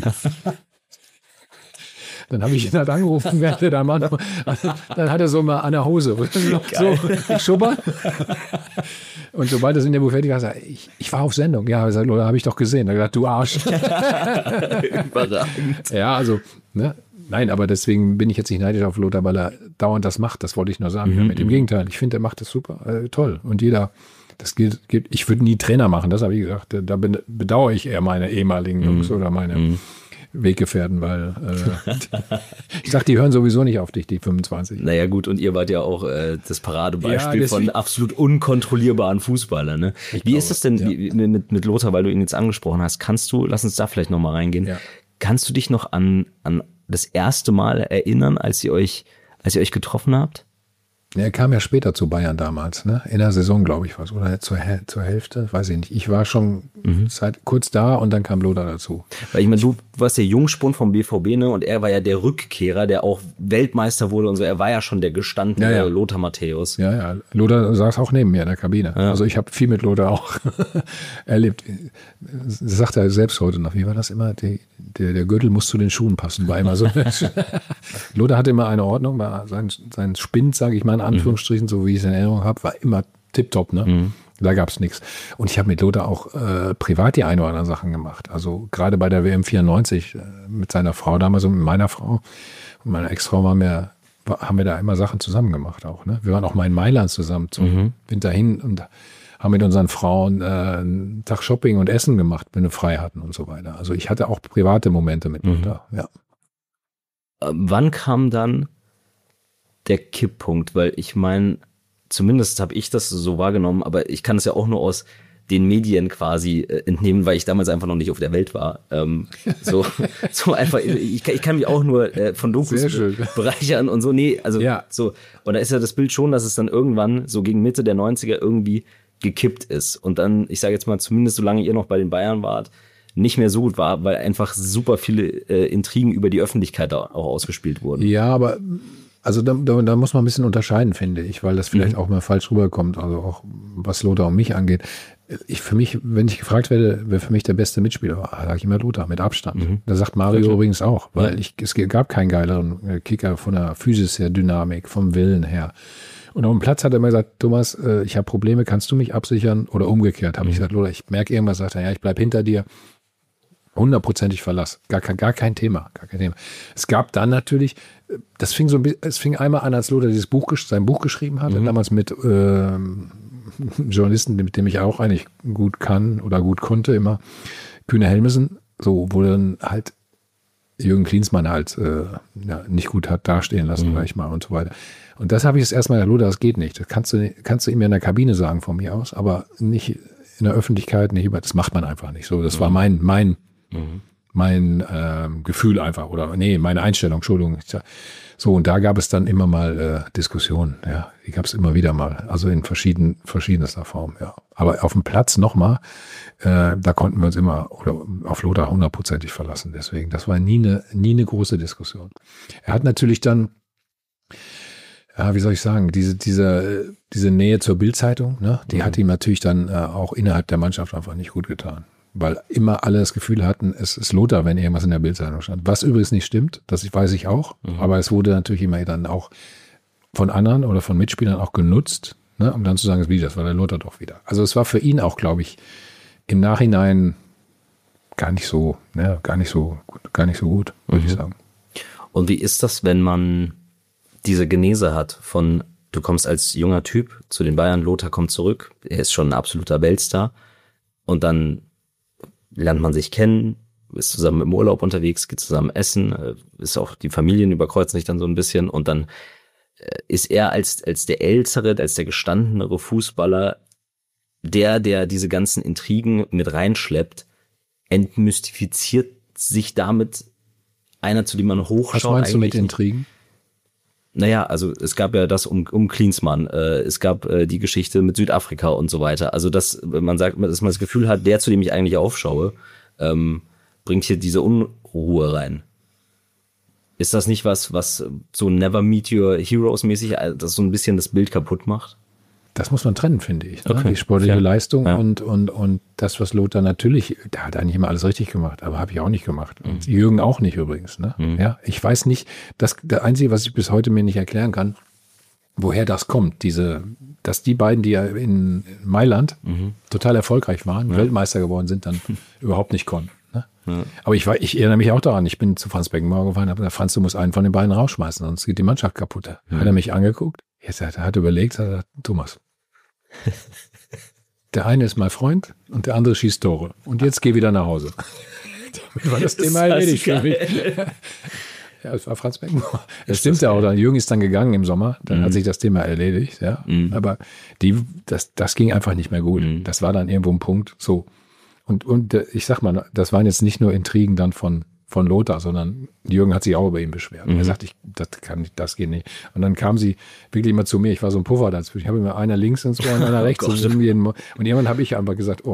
Speaker 1: Dann habe ich ihn halt angerufen, während er da manchmal, dann hat er so mal an der Hose, so schubbern. Und sobald das in der Buffet war, sagt er, ich war auf Sendung. Ja, Lothar, habe ich doch gesehen. Da habe ich gedacht, du Arsch.
Speaker 4: Überragend.
Speaker 1: Ja, also, ne? Nein, aber deswegen bin ich jetzt nicht neidisch auf Lothar, weil er dauernd das macht. Das wollte ich nur sagen. Mit dem Gegenteil. Ich finde, er macht das super, toll. Und das gilt, ich würde nie Trainer machen, das habe ich gesagt. Da bedauere ich eher meine ehemaligen Jungs oder meine Weggefährten, weil ich sag, die hören sowieso nicht auf dich, die 25.
Speaker 4: Naja gut, und ihr wart ja auch das Paradebeispiel von absolut unkontrollierbaren Fußballern. Ne? Wie ist das denn mit Lothar, weil du ihn jetzt angesprochen hast? Lass uns da vielleicht nochmal reingehen. Ja. Kannst du dich noch an das erste Mal erinnern, als ihr euch getroffen habt?
Speaker 1: Er kam ja später zu Bayern damals, ne? In der Saison, glaube ich, oder zur Hälfte, weiß ich nicht. Ich war schon kurz da und dann kam Lothar dazu.
Speaker 4: Weil ich meine, du warst der Jungspund vom BVB, ne? Und er war ja der Rückkehrer, der auch Weltmeister wurde und so. Er war ja schon der gestandene Lothar Matthäus.
Speaker 1: Ja. Lothar saß auch neben mir in der Kabine. Ja. Also ich habe viel mit Lothar auch erlebt. Das sagt er selbst heute noch. Wie war das immer? Der Gürtel muss zu den Schuhen passen. War immer so. Lothar hatte immer eine Ordnung, war sein Spind, sage ich mal in Anführungsstrichen, so wie ich es in Erinnerung habe, war immer tipptopp, ne? Da gab es nichts. Und ich habe mit Lothar auch privat die eine oder andere Sachen gemacht. Also gerade bei der WM 94 mit seiner Frau damals und mit meiner Frau und meiner Ex-Frau haben wir da immer Sachen zusammen gemacht auch. Ne? Wir waren auch mal in Mailand zusammen zum Winter hin und haben mit unseren Frauen einen Tag Shopping und Essen gemacht, wenn wir frei hatten und so weiter. Also ich hatte auch private Momente mit Lothar, ja.
Speaker 4: Wann kam dann der Kipppunkt? Weil ich meine, zumindest habe ich das so wahrgenommen, aber ich kann es ja auch nur aus den Medien quasi entnehmen, weil ich damals einfach noch nicht auf der Welt war. So einfach, ich kann mich auch nur von Dokus bereichern und so. Nee, also so. Und da ist ja das Bild schon, dass es dann irgendwann so gegen Mitte der 90er irgendwie gekippt ist. Und dann, ich sage jetzt mal, zumindest solange ihr noch bei den Bayern wart, nicht mehr so gut war, weil einfach super viele Intrigen über die Öffentlichkeit da auch ausgespielt wurden. Ja,
Speaker 1: aber also da muss man ein bisschen unterscheiden, finde ich, weil das vielleicht auch mal falsch rüberkommt, also auch was Lothar und mich angeht. Für mich, wenn ich gefragt werde, wer für mich der beste Mitspieler war, sage ich immer Lothar, mit Abstand. Das sagt Mario übrigens auch, weil es gab keinen geileren Kicker von der Physis her, Dynamik, vom Willen her. Und auf dem Platz hat er immer gesagt, Thomas, ich habe Probleme, kannst du mich absichern? Oder umgekehrt, habe ich gesagt, Lothar, ich merke irgendwas, sagt er, ja, ich bleib hinter dir. 100%ig Verlass. Gar kein Thema. Es gab dann natürlich, es fing einmal an, als Lothar sein Buch geschrieben hat, damals mit Journalisten, mit dem ich auch eigentlich gut kann oder gut konnte, immer Kühne Helmesen, so, wo dann halt Jürgen Klinsmann halt nicht gut hat dastehen lassen, sag ich mal, und so weiter. Und das habe ich das erstmal gesagt, Lothar, das geht nicht. Das kannst du ihm in der Kabine sagen von mir aus, aber nicht in der Öffentlichkeit, nicht über, das macht man einfach nicht so. Das war mein Gefühl einfach, oder nee, meine Einstellung, Entschuldigung. So, und da gab es dann immer mal Diskussionen, ja, die gab es immer wieder mal, also in verschiedenster Form, ja. Aber auf dem Platz nochmal, da konnten wir uns immer oder auf Lothar 100%ig verlassen, deswegen, das war nie eine große Diskussion. Er hat natürlich dann, ja, wie soll ich sagen, diese Nähe zur Bild-Zeitung, ne, die hat ihm natürlich dann auch innerhalb der Mannschaft einfach nicht gut getan. Weil immer alle das Gefühl hatten, es ist Lothar, wenn irgendwas in der Bildzeitung stand. Was übrigens nicht stimmt, das weiß ich auch, aber es wurde natürlich immer dann auch von anderen oder von Mitspielern auch genutzt, ne, um dann zu sagen, das war der Lothar doch wieder. Also es war für ihn auch, glaube ich, im Nachhinein gar nicht so gut, würde ich sagen.
Speaker 4: Und wie ist das, wenn man diese Genese hat von, du kommst als junger Typ zu den Bayern, Lothar kommt zurück, er ist schon ein absoluter Weltstar und dann lernt man sich kennen, ist zusammen im Urlaub unterwegs, geht zusammen essen, ist auch die Familien überkreuzen sich dann so ein bisschen und dann ist er als der ältere, als der gestandenere Fußballer, der diese ganzen Intrigen mit reinschleppt, entmystifiziert sich damit einer, zu dem man hochschaut.
Speaker 1: Was meinst du mit Intrigen?
Speaker 4: Naja, also es gab ja das um Klinsmann, es gab die Geschichte mit Südafrika und so weiter. Also dass man sagt, dass man das Gefühl hat, der, zu dem ich eigentlich aufschaue, bringt hier diese Unruhe rein. Ist das nicht was so Never Meet Your Heroes mäßig, das so ein bisschen das Bild kaputt macht?
Speaker 1: Das muss man trennen, finde ich. Ne?
Speaker 4: Okay.
Speaker 1: Die sportliche Leistung und das, was Lothar natürlich, der hat eigentlich immer alles richtig gemacht, aber habe ich auch nicht gemacht. Und Jürgen auch nicht übrigens. Ne? Ja, ich weiß nicht, das Einzige, was ich bis heute mir nicht erklären kann, woher das kommt, dass die beiden, die ja in Mailand total erfolgreich waren, Weltmeister geworden sind, dann überhaupt nicht konnten. Ne? Ja. Aber ich erinnere mich auch daran, ich bin zu Franz Beckenbauer gefahren, habe gesagt, Franz, du musst einen von den beiden rausschmeißen, sonst geht die Mannschaft kaputt. Hat er mich angeguckt, er hat überlegt, hat gesagt, Thomas, der eine ist mein Freund und der andere schießt Tore. Und jetzt geh wieder nach Hause. Damit war das Thema erledigt für mich. Ja, das war Franz Beckenbauer. Das stimmt ja auch. Jürgen ist dann gegangen im Sommer. Dann hat sich das Thema erledigt. Ja. Aber das ging einfach nicht mehr gut. Das war dann irgendwo ein Punkt. So. Und ich sag mal, das waren jetzt nicht nur Intrigen dann von Lothar, sondern Jürgen hat sich auch über ihn beschwert. Er sagte, das geht nicht. Und dann kam sie wirklich immer zu mir. Ich war so ein Puffer dazwischen. Ich habe immer einer links ins Ohr und einer rechts. Und irgendwann habe ich einfach gesagt,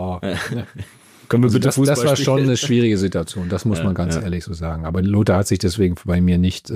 Speaker 1: das war schon eine schwierige Situation. Das muss man ganz ehrlich so sagen. Aber Lothar hat sich deswegen bei mir nicht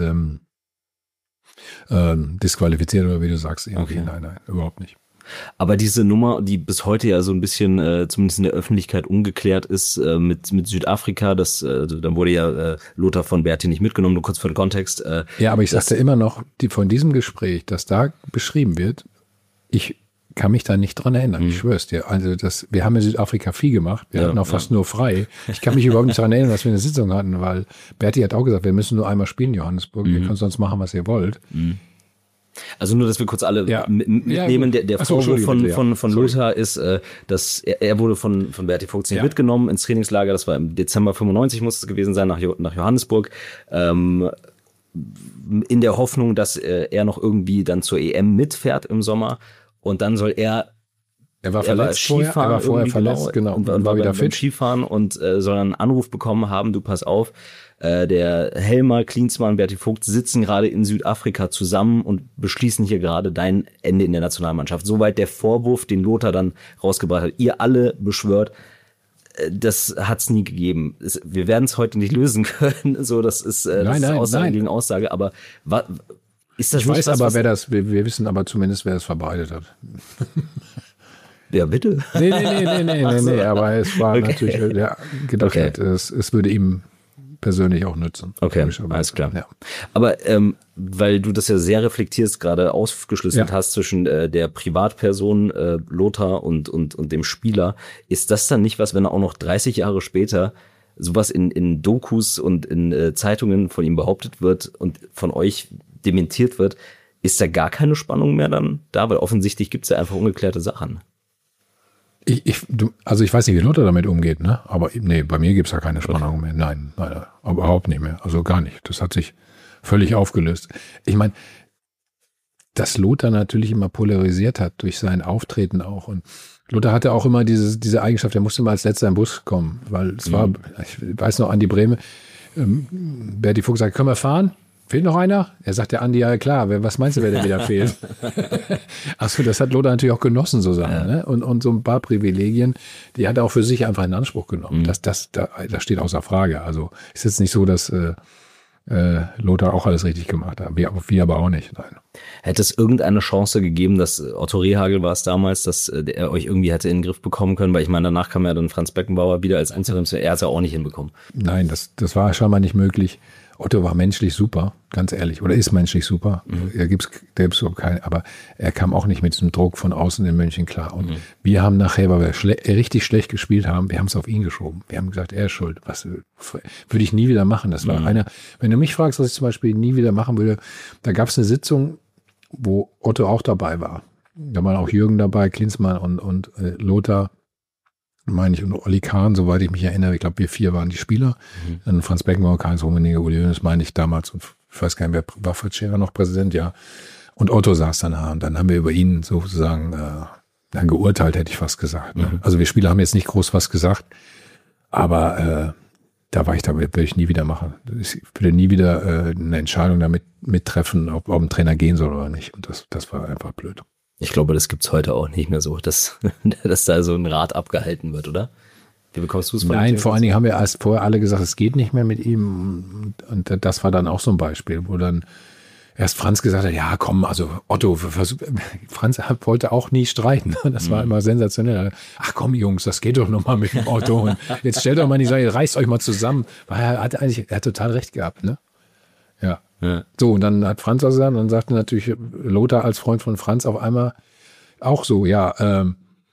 Speaker 1: disqualifiziert oder wie du sagst. Irgendwie. Okay. Nein, überhaupt nicht.
Speaker 4: Aber diese Nummer, die bis heute ja so ein bisschen, zumindest in der Öffentlichkeit ungeklärt ist, mit Südafrika, dann wurde ja Lothar von Berti nicht mitgenommen, nur kurz für den Kontext.
Speaker 1: Ja, aber ich sagte immer noch, von diesem Gespräch, das da beschrieben wird, ich kann mich da nicht dran erinnern, ich schwör's dir. Also wir haben in Südafrika viel gemacht, wir hatten auch fast nur frei. Ich kann mich überhaupt nicht dran erinnern, dass wir eine Sitzung hatten, weil Berti hat auch gesagt, wir müssen nur einmal spielen, Johannesburg, ihr könnt sonst machen, was ihr wollt.
Speaker 4: Also nur, dass wir kurz alle mitnehmen. Der Vorwurf von Lothar ist, dass er wurde von Berti Vogts nicht mitgenommen ins Trainingslager. Das war im Dezember 95 muss es gewesen sein, nach Johannesburg. In der Hoffnung, dass er noch irgendwie dann zur EM mitfährt im Sommer. Und dann soll er
Speaker 1: war verletzt Skifahren, er war vorher verletzt, genau.
Speaker 4: Und war wieder fit. Skifahren und soll dann einen Anruf bekommen haben, du pass auf, der Helmer, Klinsmann, Berti Vogt sitzen gerade in Südafrika zusammen und beschließen hier gerade dein Ende in der Nationalmannschaft. Soweit der Vorwurf, den Lothar dann rausgebracht hat. Ihr alle beschwört, das hat es nie gegeben. Wir werden es heute nicht lösen können. So, das ist Aussage gegen Aussage. Aber ist das
Speaker 1: ich weiß aber, wir wissen aber zumindest, wer es verbreitet hat.
Speaker 4: Ja, bitte.
Speaker 1: Nee, aber es war natürlich, gedacht hat, es würde ihm persönlich auch nützen.
Speaker 4: Okay, alles klar. Ja. Aber weil du das ja sehr reflektierst, gerade aufgeschlüsselt hast zwischen der Privatperson Lothar und dem Spieler, ist das dann nicht was, wenn er auch noch 30 Jahre später sowas in Dokus und in Zeitungen von ihm behauptet wird und von euch dementiert wird, ist da gar keine Spannung mehr dann da? Weil offensichtlich gibt es ja einfach ungeklärte Sachen.
Speaker 1: Ich weiß nicht, wie Lothar damit umgeht, ne? Aber nee, bei mir gibt es da keine Spannung mehr. Nein, überhaupt nicht mehr. Also gar nicht. Das hat sich völlig aufgelöst. Ich meine, dass Lothar natürlich immer polarisiert hat durch sein Auftreten auch. Und Lothar hatte auch immer diese Eigenschaft, er musste mal als letzter im Bus kommen, weil es war, ich weiß noch, Andi Brehme, Berti Vogt sagt, können wir fahren? Fehlt noch einer? Er sagt der Andi, ja klar, was meinst du, wer denn wieder fehlt? Achso, das hat Lothar natürlich auch genossen, so Sachen. Ne? Und so ein paar Privilegien, die hat er auch für sich einfach in Anspruch genommen. Das steht außer Frage. Also ist jetzt nicht so, dass Lothar auch alles richtig gemacht hat. Wir aber auch nicht. Nein.
Speaker 4: Hätte es irgendeine Chance gegeben, dass Otto Rehhagel war es damals, dass er euch irgendwie hätte in den Griff bekommen können? Weil ich meine, danach kam ja dann Franz Beckenbauer wieder als Interimstrainer. Er hat es ja auch nicht hinbekommen.
Speaker 1: Nein, das war scheinbar nicht möglich. Otto war menschlich super, ganz ehrlich, oder ist menschlich super. Da gibt's überhaupt keinen, aber er kam auch nicht mit diesem Druck von außen in München klar. Und wir haben nachher, weil wir richtig schlecht gespielt haben, wir haben es auf ihn geschoben. Wir haben gesagt, er ist schuld. Was würde ich nie wieder machen? Das war einer, wenn du mich fragst, was ich zum Beispiel nie wieder machen würde, da gab es eine Sitzung, wo Otto auch dabei war. Da waren auch Jürgen dabei, Klinsmann und Lothar, meine ich, und Olli Kahn, soweit ich mich erinnere, ich glaube, wir 4 waren die Spieler. Dann Franz Beckenbauer, Karl Rummenigge, Uli Hoeneß, meine ich damals, und ich weiß gar nicht, wer war Fritz Scherer noch Präsident, ja. Und Otto saß dann da und dann haben wir über ihn sozusagen dann geurteilt, hätte ich fast gesagt. Ne? Also wir Spieler haben jetzt nicht groß was gesagt, aber da würde ich nie wieder machen. Ich würde nie wieder eine Entscheidung damit mittreffen, ob ein Trainer gehen soll oder nicht. Und das war einfach blöd.
Speaker 4: Ich glaube, das gibt's heute auch nicht mehr so, dass da so ein Rat abgehalten wird, oder? Wie bekommst du es von?
Speaker 1: Nein, vor allen Dingen haben wir erst vorher alle gesagt, es geht nicht mehr mit ihm. Und das war dann auch so ein Beispiel, wo dann erst Franz gesagt hat, ja komm, also Otto, Franz wollte auch nie streiten. Das war immer sensationell. Ach komm Jungs, das geht doch nochmal mit dem Otto. Und jetzt stellt doch mal nicht so, reißt euch mal zusammen. Weil er hat total recht gehabt, ne? Ja. So, und dann hat Franz das gesagt, und dann sagte natürlich Lothar als Freund von Franz auf einmal auch so, also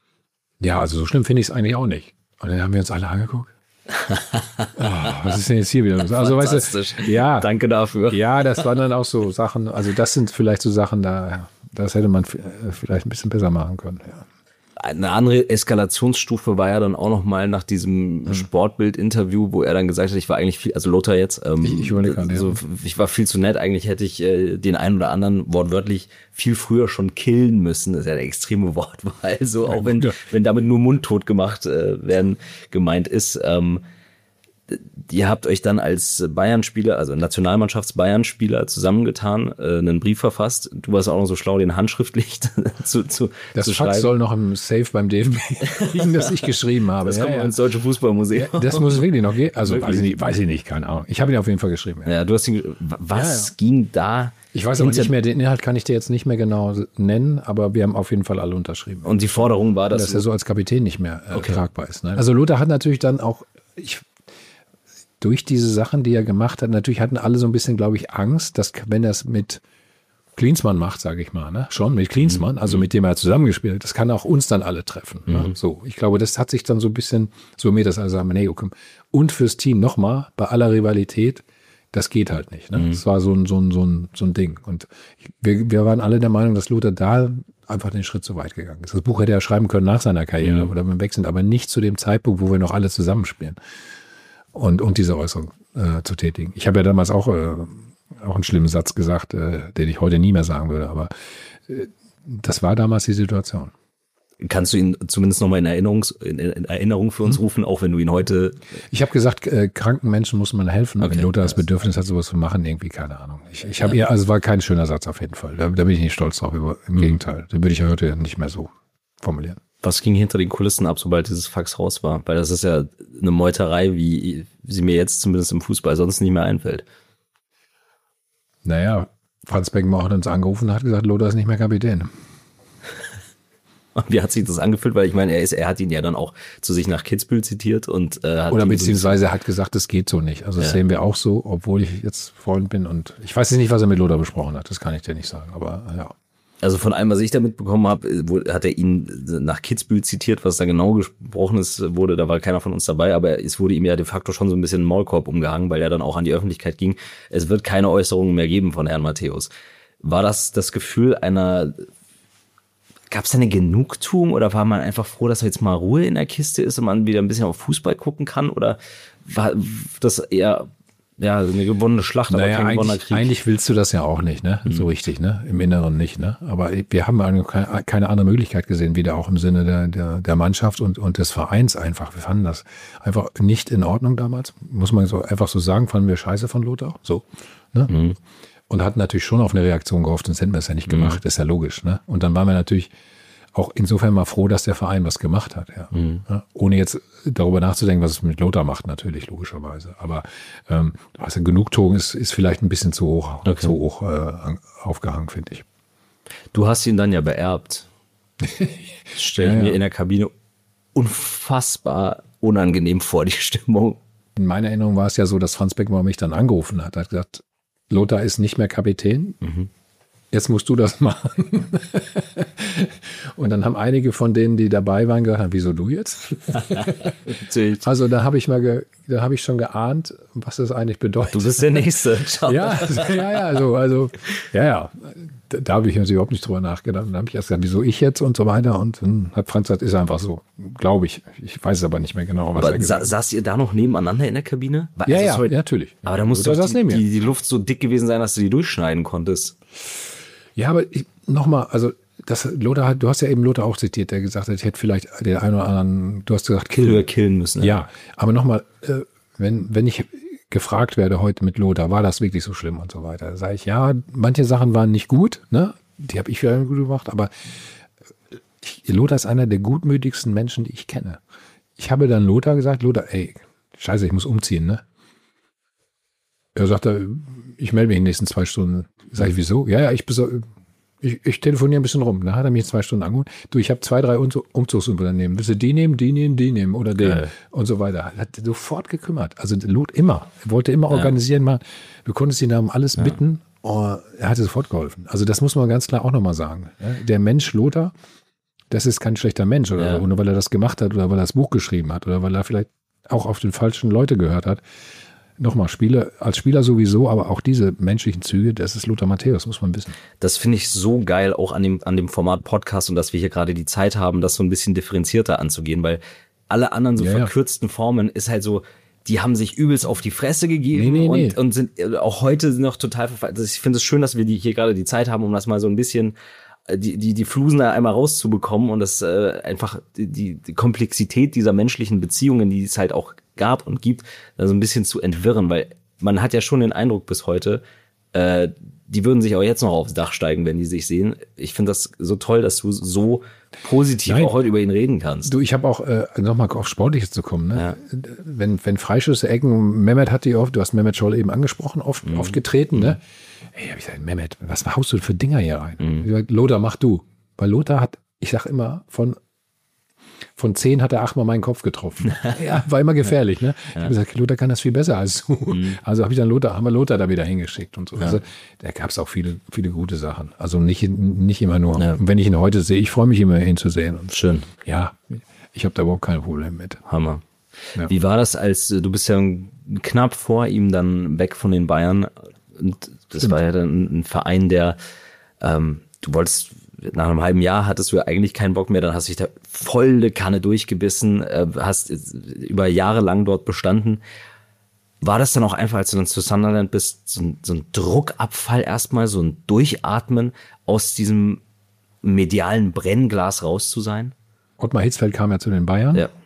Speaker 1: so schlimm finde ich es eigentlich auch nicht. Und dann haben wir uns alle angeguckt. Was ist denn jetzt hier wieder los? Also, weißt du, ja,
Speaker 4: danke dafür.
Speaker 1: Ja, das waren dann auch so Sachen, also das sind vielleicht so Sachen, das hätte man vielleicht ein bisschen besser machen können, ja.
Speaker 4: Eine andere Eskalationsstufe war ja dann auch noch mal nach diesem Sportbild-Interview, wo er dann gesagt hat, ich war eigentlich ich war viel zu nett, eigentlich hätte ich den einen oder anderen wortwörtlich viel früher schon killen müssen. Das ist ja eine extreme Wortwahl, so auch wenn damit nur mundtot gemacht werden gemeint ist. Ihr habt euch dann als Bayern-Spieler, also Nationalmannschafts-Bayern-Spieler zusammengetan, einen Brief verfasst. Du warst auch noch so schlau, den handschriftlich zu
Speaker 1: das
Speaker 4: schreiben.
Speaker 1: Fax soll noch im Safe beim DFB liegen, das ich geschrieben habe.
Speaker 4: Das kommt ins Deutsche Fußballmuseum.
Speaker 1: Ja, das muss es wirklich noch gehen. Also weiß ich nicht, keine Ahnung. Ich habe ihn auf jeden Fall geschrieben.
Speaker 4: Ja, du hast ihn. Was ging da?
Speaker 1: Ich weiß aber nicht mehr, den Inhalt kann ich dir jetzt nicht mehr genau nennen, aber wir haben auf jeden Fall alle unterschrieben.
Speaker 4: Und die Forderung war, dass
Speaker 1: er so als Kapitän nicht mehr tragbar ist. Ne? Also Lothar hat natürlich dann auch, durch diese Sachen, die er gemacht hat, natürlich hatten alle so ein bisschen, glaube ich, Angst, dass wenn das mit Klinsmann macht, sage ich mal, ne? Schon mit Klinsmann, also mit dem er zusammengespielt hat, das kann auch uns dann alle treffen. Ne? So, ich glaube, das hat sich dann so ein bisschen, so mir das also sagen, nee, okay. Und fürs Team nochmal, bei aller Rivalität, das geht halt nicht. Ne? Das war so ein Ding. Und wir waren alle der Meinung, dass Lothar Dahl einfach den Schritt zu weit gegangen ist. Das Buch hätte er schreiben können nach seiner Karriere oder beim Wechseln, aber nicht zu dem Zeitpunkt, wo wir noch alle zusammenspielen. Und diese Äußerung zu tätigen. Ich habe ja damals auch einen schlimmen Satz gesagt, den ich heute nie mehr sagen würde, aber das war damals die Situation.
Speaker 4: Kannst du ihn zumindest nochmal in Erinnerung für uns rufen, auch wenn du ihn heute...
Speaker 1: Ich habe gesagt, kranken Menschen muss man helfen. Okay. Wenn Lothar das Bedürfnis hat, sowas zu machen, irgendwie, keine Ahnung. Ich habe also es war kein schöner Satz auf jeden Fall. Da bin ich nicht stolz drauf, im Gegenteil. Den würde ich ja heute nicht mehr so formulieren.
Speaker 4: Was ging hinter den Kulissen ab, sobald dieses Fax raus war? Weil das ist ja eine Meuterei, wie sie mir jetzt zumindest im Fußball sonst nicht mehr einfällt.
Speaker 1: Naja, Franz Beckenbauer hat uns angerufen und hat gesagt, Lothar ist nicht mehr Kapitän.
Speaker 4: Und wie hat sich das angefühlt? Weil ich meine, er hat ihn ja dann auch zu sich nach Kitzbühel zitiert und
Speaker 1: oder beziehungsweise er hat gesagt, das geht so nicht. Also das sehen wir auch so, obwohl ich jetzt Freund bin und ich weiß jetzt nicht, was er mit Lothar besprochen hat. Das kann ich dir nicht sagen, aber ja.
Speaker 4: Also von allem, was ich da mitbekommen habe, hat er ihn nach Kitzbühel zitiert, was da genau gesprochen wurde, da war keiner von uns dabei, aber es wurde ihm ja de facto schon so ein bisschen ein Maulkorb umgehangen, weil er dann auch an die Öffentlichkeit ging. Es wird keine Äußerungen mehr geben von Herrn Matthäus. War das Gefühl gab es da eine Genugtuung oder war man einfach froh, dass jetzt mal Ruhe in der Kiste ist und man wieder ein bisschen auf Fußball gucken kann oder war das eher eine gewonnene Schlacht, aber kein gewonnener Krieg?
Speaker 1: Eigentlich willst du das ja auch nicht, ne? So richtig, ne? Im Inneren nicht, ne? Aber wir haben keine andere Möglichkeit gesehen, wieder auch im Sinne der Mannschaft und des Vereins einfach. Wir fanden das einfach nicht in Ordnung damals, muss man so einfach so sagen, fanden wir scheiße von Lothar, so, ne? Und hatten natürlich schon auf eine Reaktion gehofft, sonst hätten wir es ja nicht gemacht, ist ja logisch, ne? Und dann waren wir natürlich auch insofern mal froh, dass der Verein was gemacht hat, ja. Ja, ohne jetzt darüber nachzudenken, was es mit Lothar macht, natürlich, logischerweise. Aber also Genugtuung ist vielleicht ein bisschen zu hoch aufgehangen, finde ich.
Speaker 4: Du hast ihn dann ja beerbt. Stell mir in der Kabine unfassbar unangenehm vor, die Stimmung.
Speaker 1: In meiner Erinnerung war es ja so, dass Franz Beckenbauer mich dann angerufen hat. Er hat gesagt, Lothar ist nicht mehr Kapitän. Jetzt musst du das machen. Und dann haben einige von denen, die dabei waren, gesagt, wieso du jetzt? Also da habe ich schon geahnt, was das eigentlich bedeutet.
Speaker 4: Du bist der Nächste.
Speaker 1: Ja. Da habe ich jetzt überhaupt nicht drüber nachgedacht. Dann habe ich erst gesagt, wieso ich jetzt und so weiter. Und dann hat Franz gesagt, ist einfach so, glaube ich. Ich weiß es aber nicht mehr genau, was er gesagt hat.
Speaker 4: Saßt ihr da noch nebeneinander in der Kabine?
Speaker 1: Ja, natürlich.
Speaker 4: Aber da muss doch die Luft so dick gewesen sein, dass du die durchschneiden konntest.
Speaker 1: Ja, aber nochmal, also Lothar, du hast ja eben Lothar auch zitiert, der gesagt hat, ich hätte vielleicht den einen oder anderen, du hast gesagt,
Speaker 4: killen müssen.
Speaker 1: Ja, aber nochmal, wenn ich gefragt werde heute mit Lothar, war das wirklich so schlimm und so weiter, da sage ich, ja, manche Sachen waren nicht gut, ne? Die habe ich für gut gemacht, aber Lothar ist einer der gutmütigsten Menschen, die ich kenne. Ich habe dann Lothar gesagt, Lothar, ey, scheiße, ich muss umziehen, ne? Er sagte, ich melde mich in den nächsten 2 Stunden. Sag ich, wieso? Ja, ich telefoniere ein bisschen rum. Da hat er mich 2 Stunden angerufen. Du, ich habe 2, 3 Umzugsunternehmen. Willst du die nehmen oder den? Und so weiter. Er hat sofort gekümmert. Also immer. Er wollte immer organisieren. Mal. Du konntest ihn um alles bitten. Oh, er hatte sofort geholfen. Also das muss man ganz klar auch nochmal sagen. Der Mensch Lothar, das ist kein schlechter Mensch. Oder nur weil er das gemacht hat oder weil er das Buch geschrieben hat oder weil er vielleicht auch auf den falschen Leute gehört hat. Nochmal, als Spieler sowieso, aber auch diese menschlichen Züge, das ist Lothar Matthäus, muss man wissen.
Speaker 4: Das finde ich so geil, auch an dem Format Podcast und dass wir hier gerade die Zeit haben, das so ein bisschen differenzierter anzugehen, weil alle anderen so verkürzten Formen ist halt so, die haben sich übelst auf die Fresse gegeben und sind auch heute noch total verfallen. Ich finde es schön, dass wir hier gerade die Zeit haben, um das mal so ein bisschen die Flusen da einmal rauszubekommen und das einfach die Komplexität dieser menschlichen Beziehungen, die es halt auch gab und gibt, so ein bisschen zu entwirren, weil man hat ja schon den Eindruck bis heute, die würden sich auch jetzt noch aufs Dach steigen, wenn die sich sehen. Ich finde das so toll, dass du so positiv auch heute über ihn reden kannst.
Speaker 1: Du, ich habe auch, nochmal auf Sportliches zu kommen, ne? Ja. Wenn Freischüsse, Ecken, Mehmet hat die oft, du hast Mehmet Scholl eben angesprochen, oft getreten, ne? Ey, hab ich gesagt, Mehmet, was haust du für Dinger hier rein? Ich sag, Lothar, mach du. Weil Lothar hat, ich sag immer, von von 10 hat er 8-mal meinen Kopf getroffen. Ja, war immer gefährlich, ne? Ich habe gesagt, Lothar kann das viel besser als du. Also haben wir Lothar da wieder hingeschickt und so. Also da gab es auch viele, viele gute Sachen. Also nicht immer nur.
Speaker 4: Ja.
Speaker 1: Wenn ich ihn heute sehe, ich freue mich immer hinzusehen. Und
Speaker 4: Schön.
Speaker 1: ja, ich habe da überhaupt kein Problem mit.
Speaker 4: Hammer.
Speaker 1: Ja.
Speaker 4: Wie war das, als du bist ja knapp vor ihm dann weg von den Bayern und das war ja dann ein Verein, der du wolltest, nach einem halben Jahr hattest du ja eigentlich keinen Bock mehr, dann hast du dich da volle Kanne durchgebissen, hast über Jahre lang dort bestanden. War das dann auch einfach, als du dann zu Sunderland bist, so ein Druckabfall erstmal, so ein Durchatmen, aus diesem medialen Brennglas raus zu sein?
Speaker 1: Ottmar Hitzfeld kam ja zu den Bayern.
Speaker 4: Ja.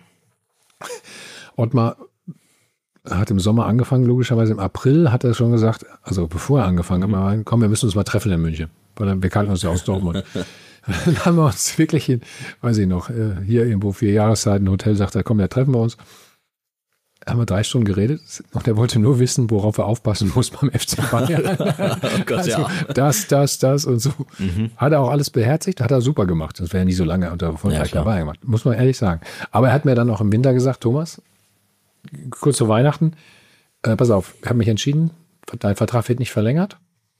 Speaker 1: Ottmar hat im Sommer angefangen, logischerweise im April hat er schon gesagt, also bevor er angefangen hat, komm, wir müssen uns mal treffen in München, weil wir kannten uns ja aus Dortmund. Dann haben wir uns wirklich, weiß ich noch, hier irgendwo 4 Jahreszeiten ein Hotel, sagt er, komm, da treffen wir uns. Haben wir 3 Stunden geredet und er wollte nur wissen, worauf er aufpassen muss beim FC Bayern.
Speaker 4: Oh Gott,
Speaker 1: also, das und so. Hat er auch alles beherzigt, hat er super gemacht. Das wäre ja nie so lange unter erfolgreich dabei gemacht, muss man ehrlich sagen. Aber er hat mir dann auch im Winter gesagt, Thomas, kurz vor Weihnachten, pass auf, ich habe mich entschieden, dein Vertrag wird nicht verlängert.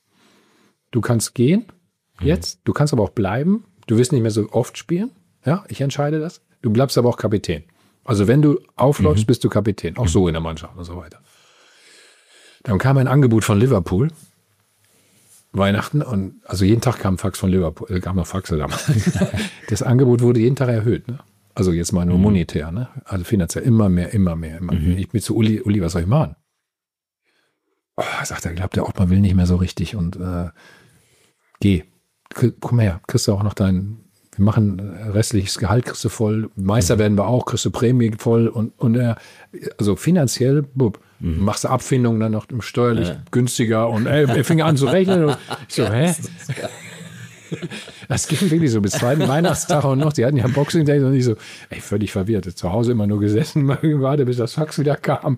Speaker 1: Du kannst gehen jetzt, du kannst aber auch bleiben. Du wirst nicht mehr so oft spielen. Ja, ich entscheide das. Du bleibst aber auch Kapitän. Also wenn du aufläufst, bist du Kapitän. Auch so in der Mannschaft und so weiter. Dann kam ein Angebot von Liverpool. Weihnachten und also jeden Tag kam ein Fax von Liverpool, kam noch Faxe damals. Das Angebot wurde jeden Tag erhöht, ne? Also jetzt mal nur monetär, ne? Also finanziell immer mehr. Ich bin zu Uli, was soll ich machen? Oh, sagt er, glaubt der Ottmar will nicht mehr so richtig und geh. Komm her, kriegst du auch noch wir machen restliches Gehalt, kriegst du voll, Meister werden wir auch, kriegst du Prämie voll und also finanziell, machst du Abfindungen dann noch steuerlich günstiger und er fing an zu rechnen und ich so, hä? Das ging wirklich so bis 2. Weihnachtstag und noch, die hatten ja Boxing Day und ich so, völlig verwirrt, zu Hause immer nur gesessen, mal gewartet, bis das Fax wieder kam.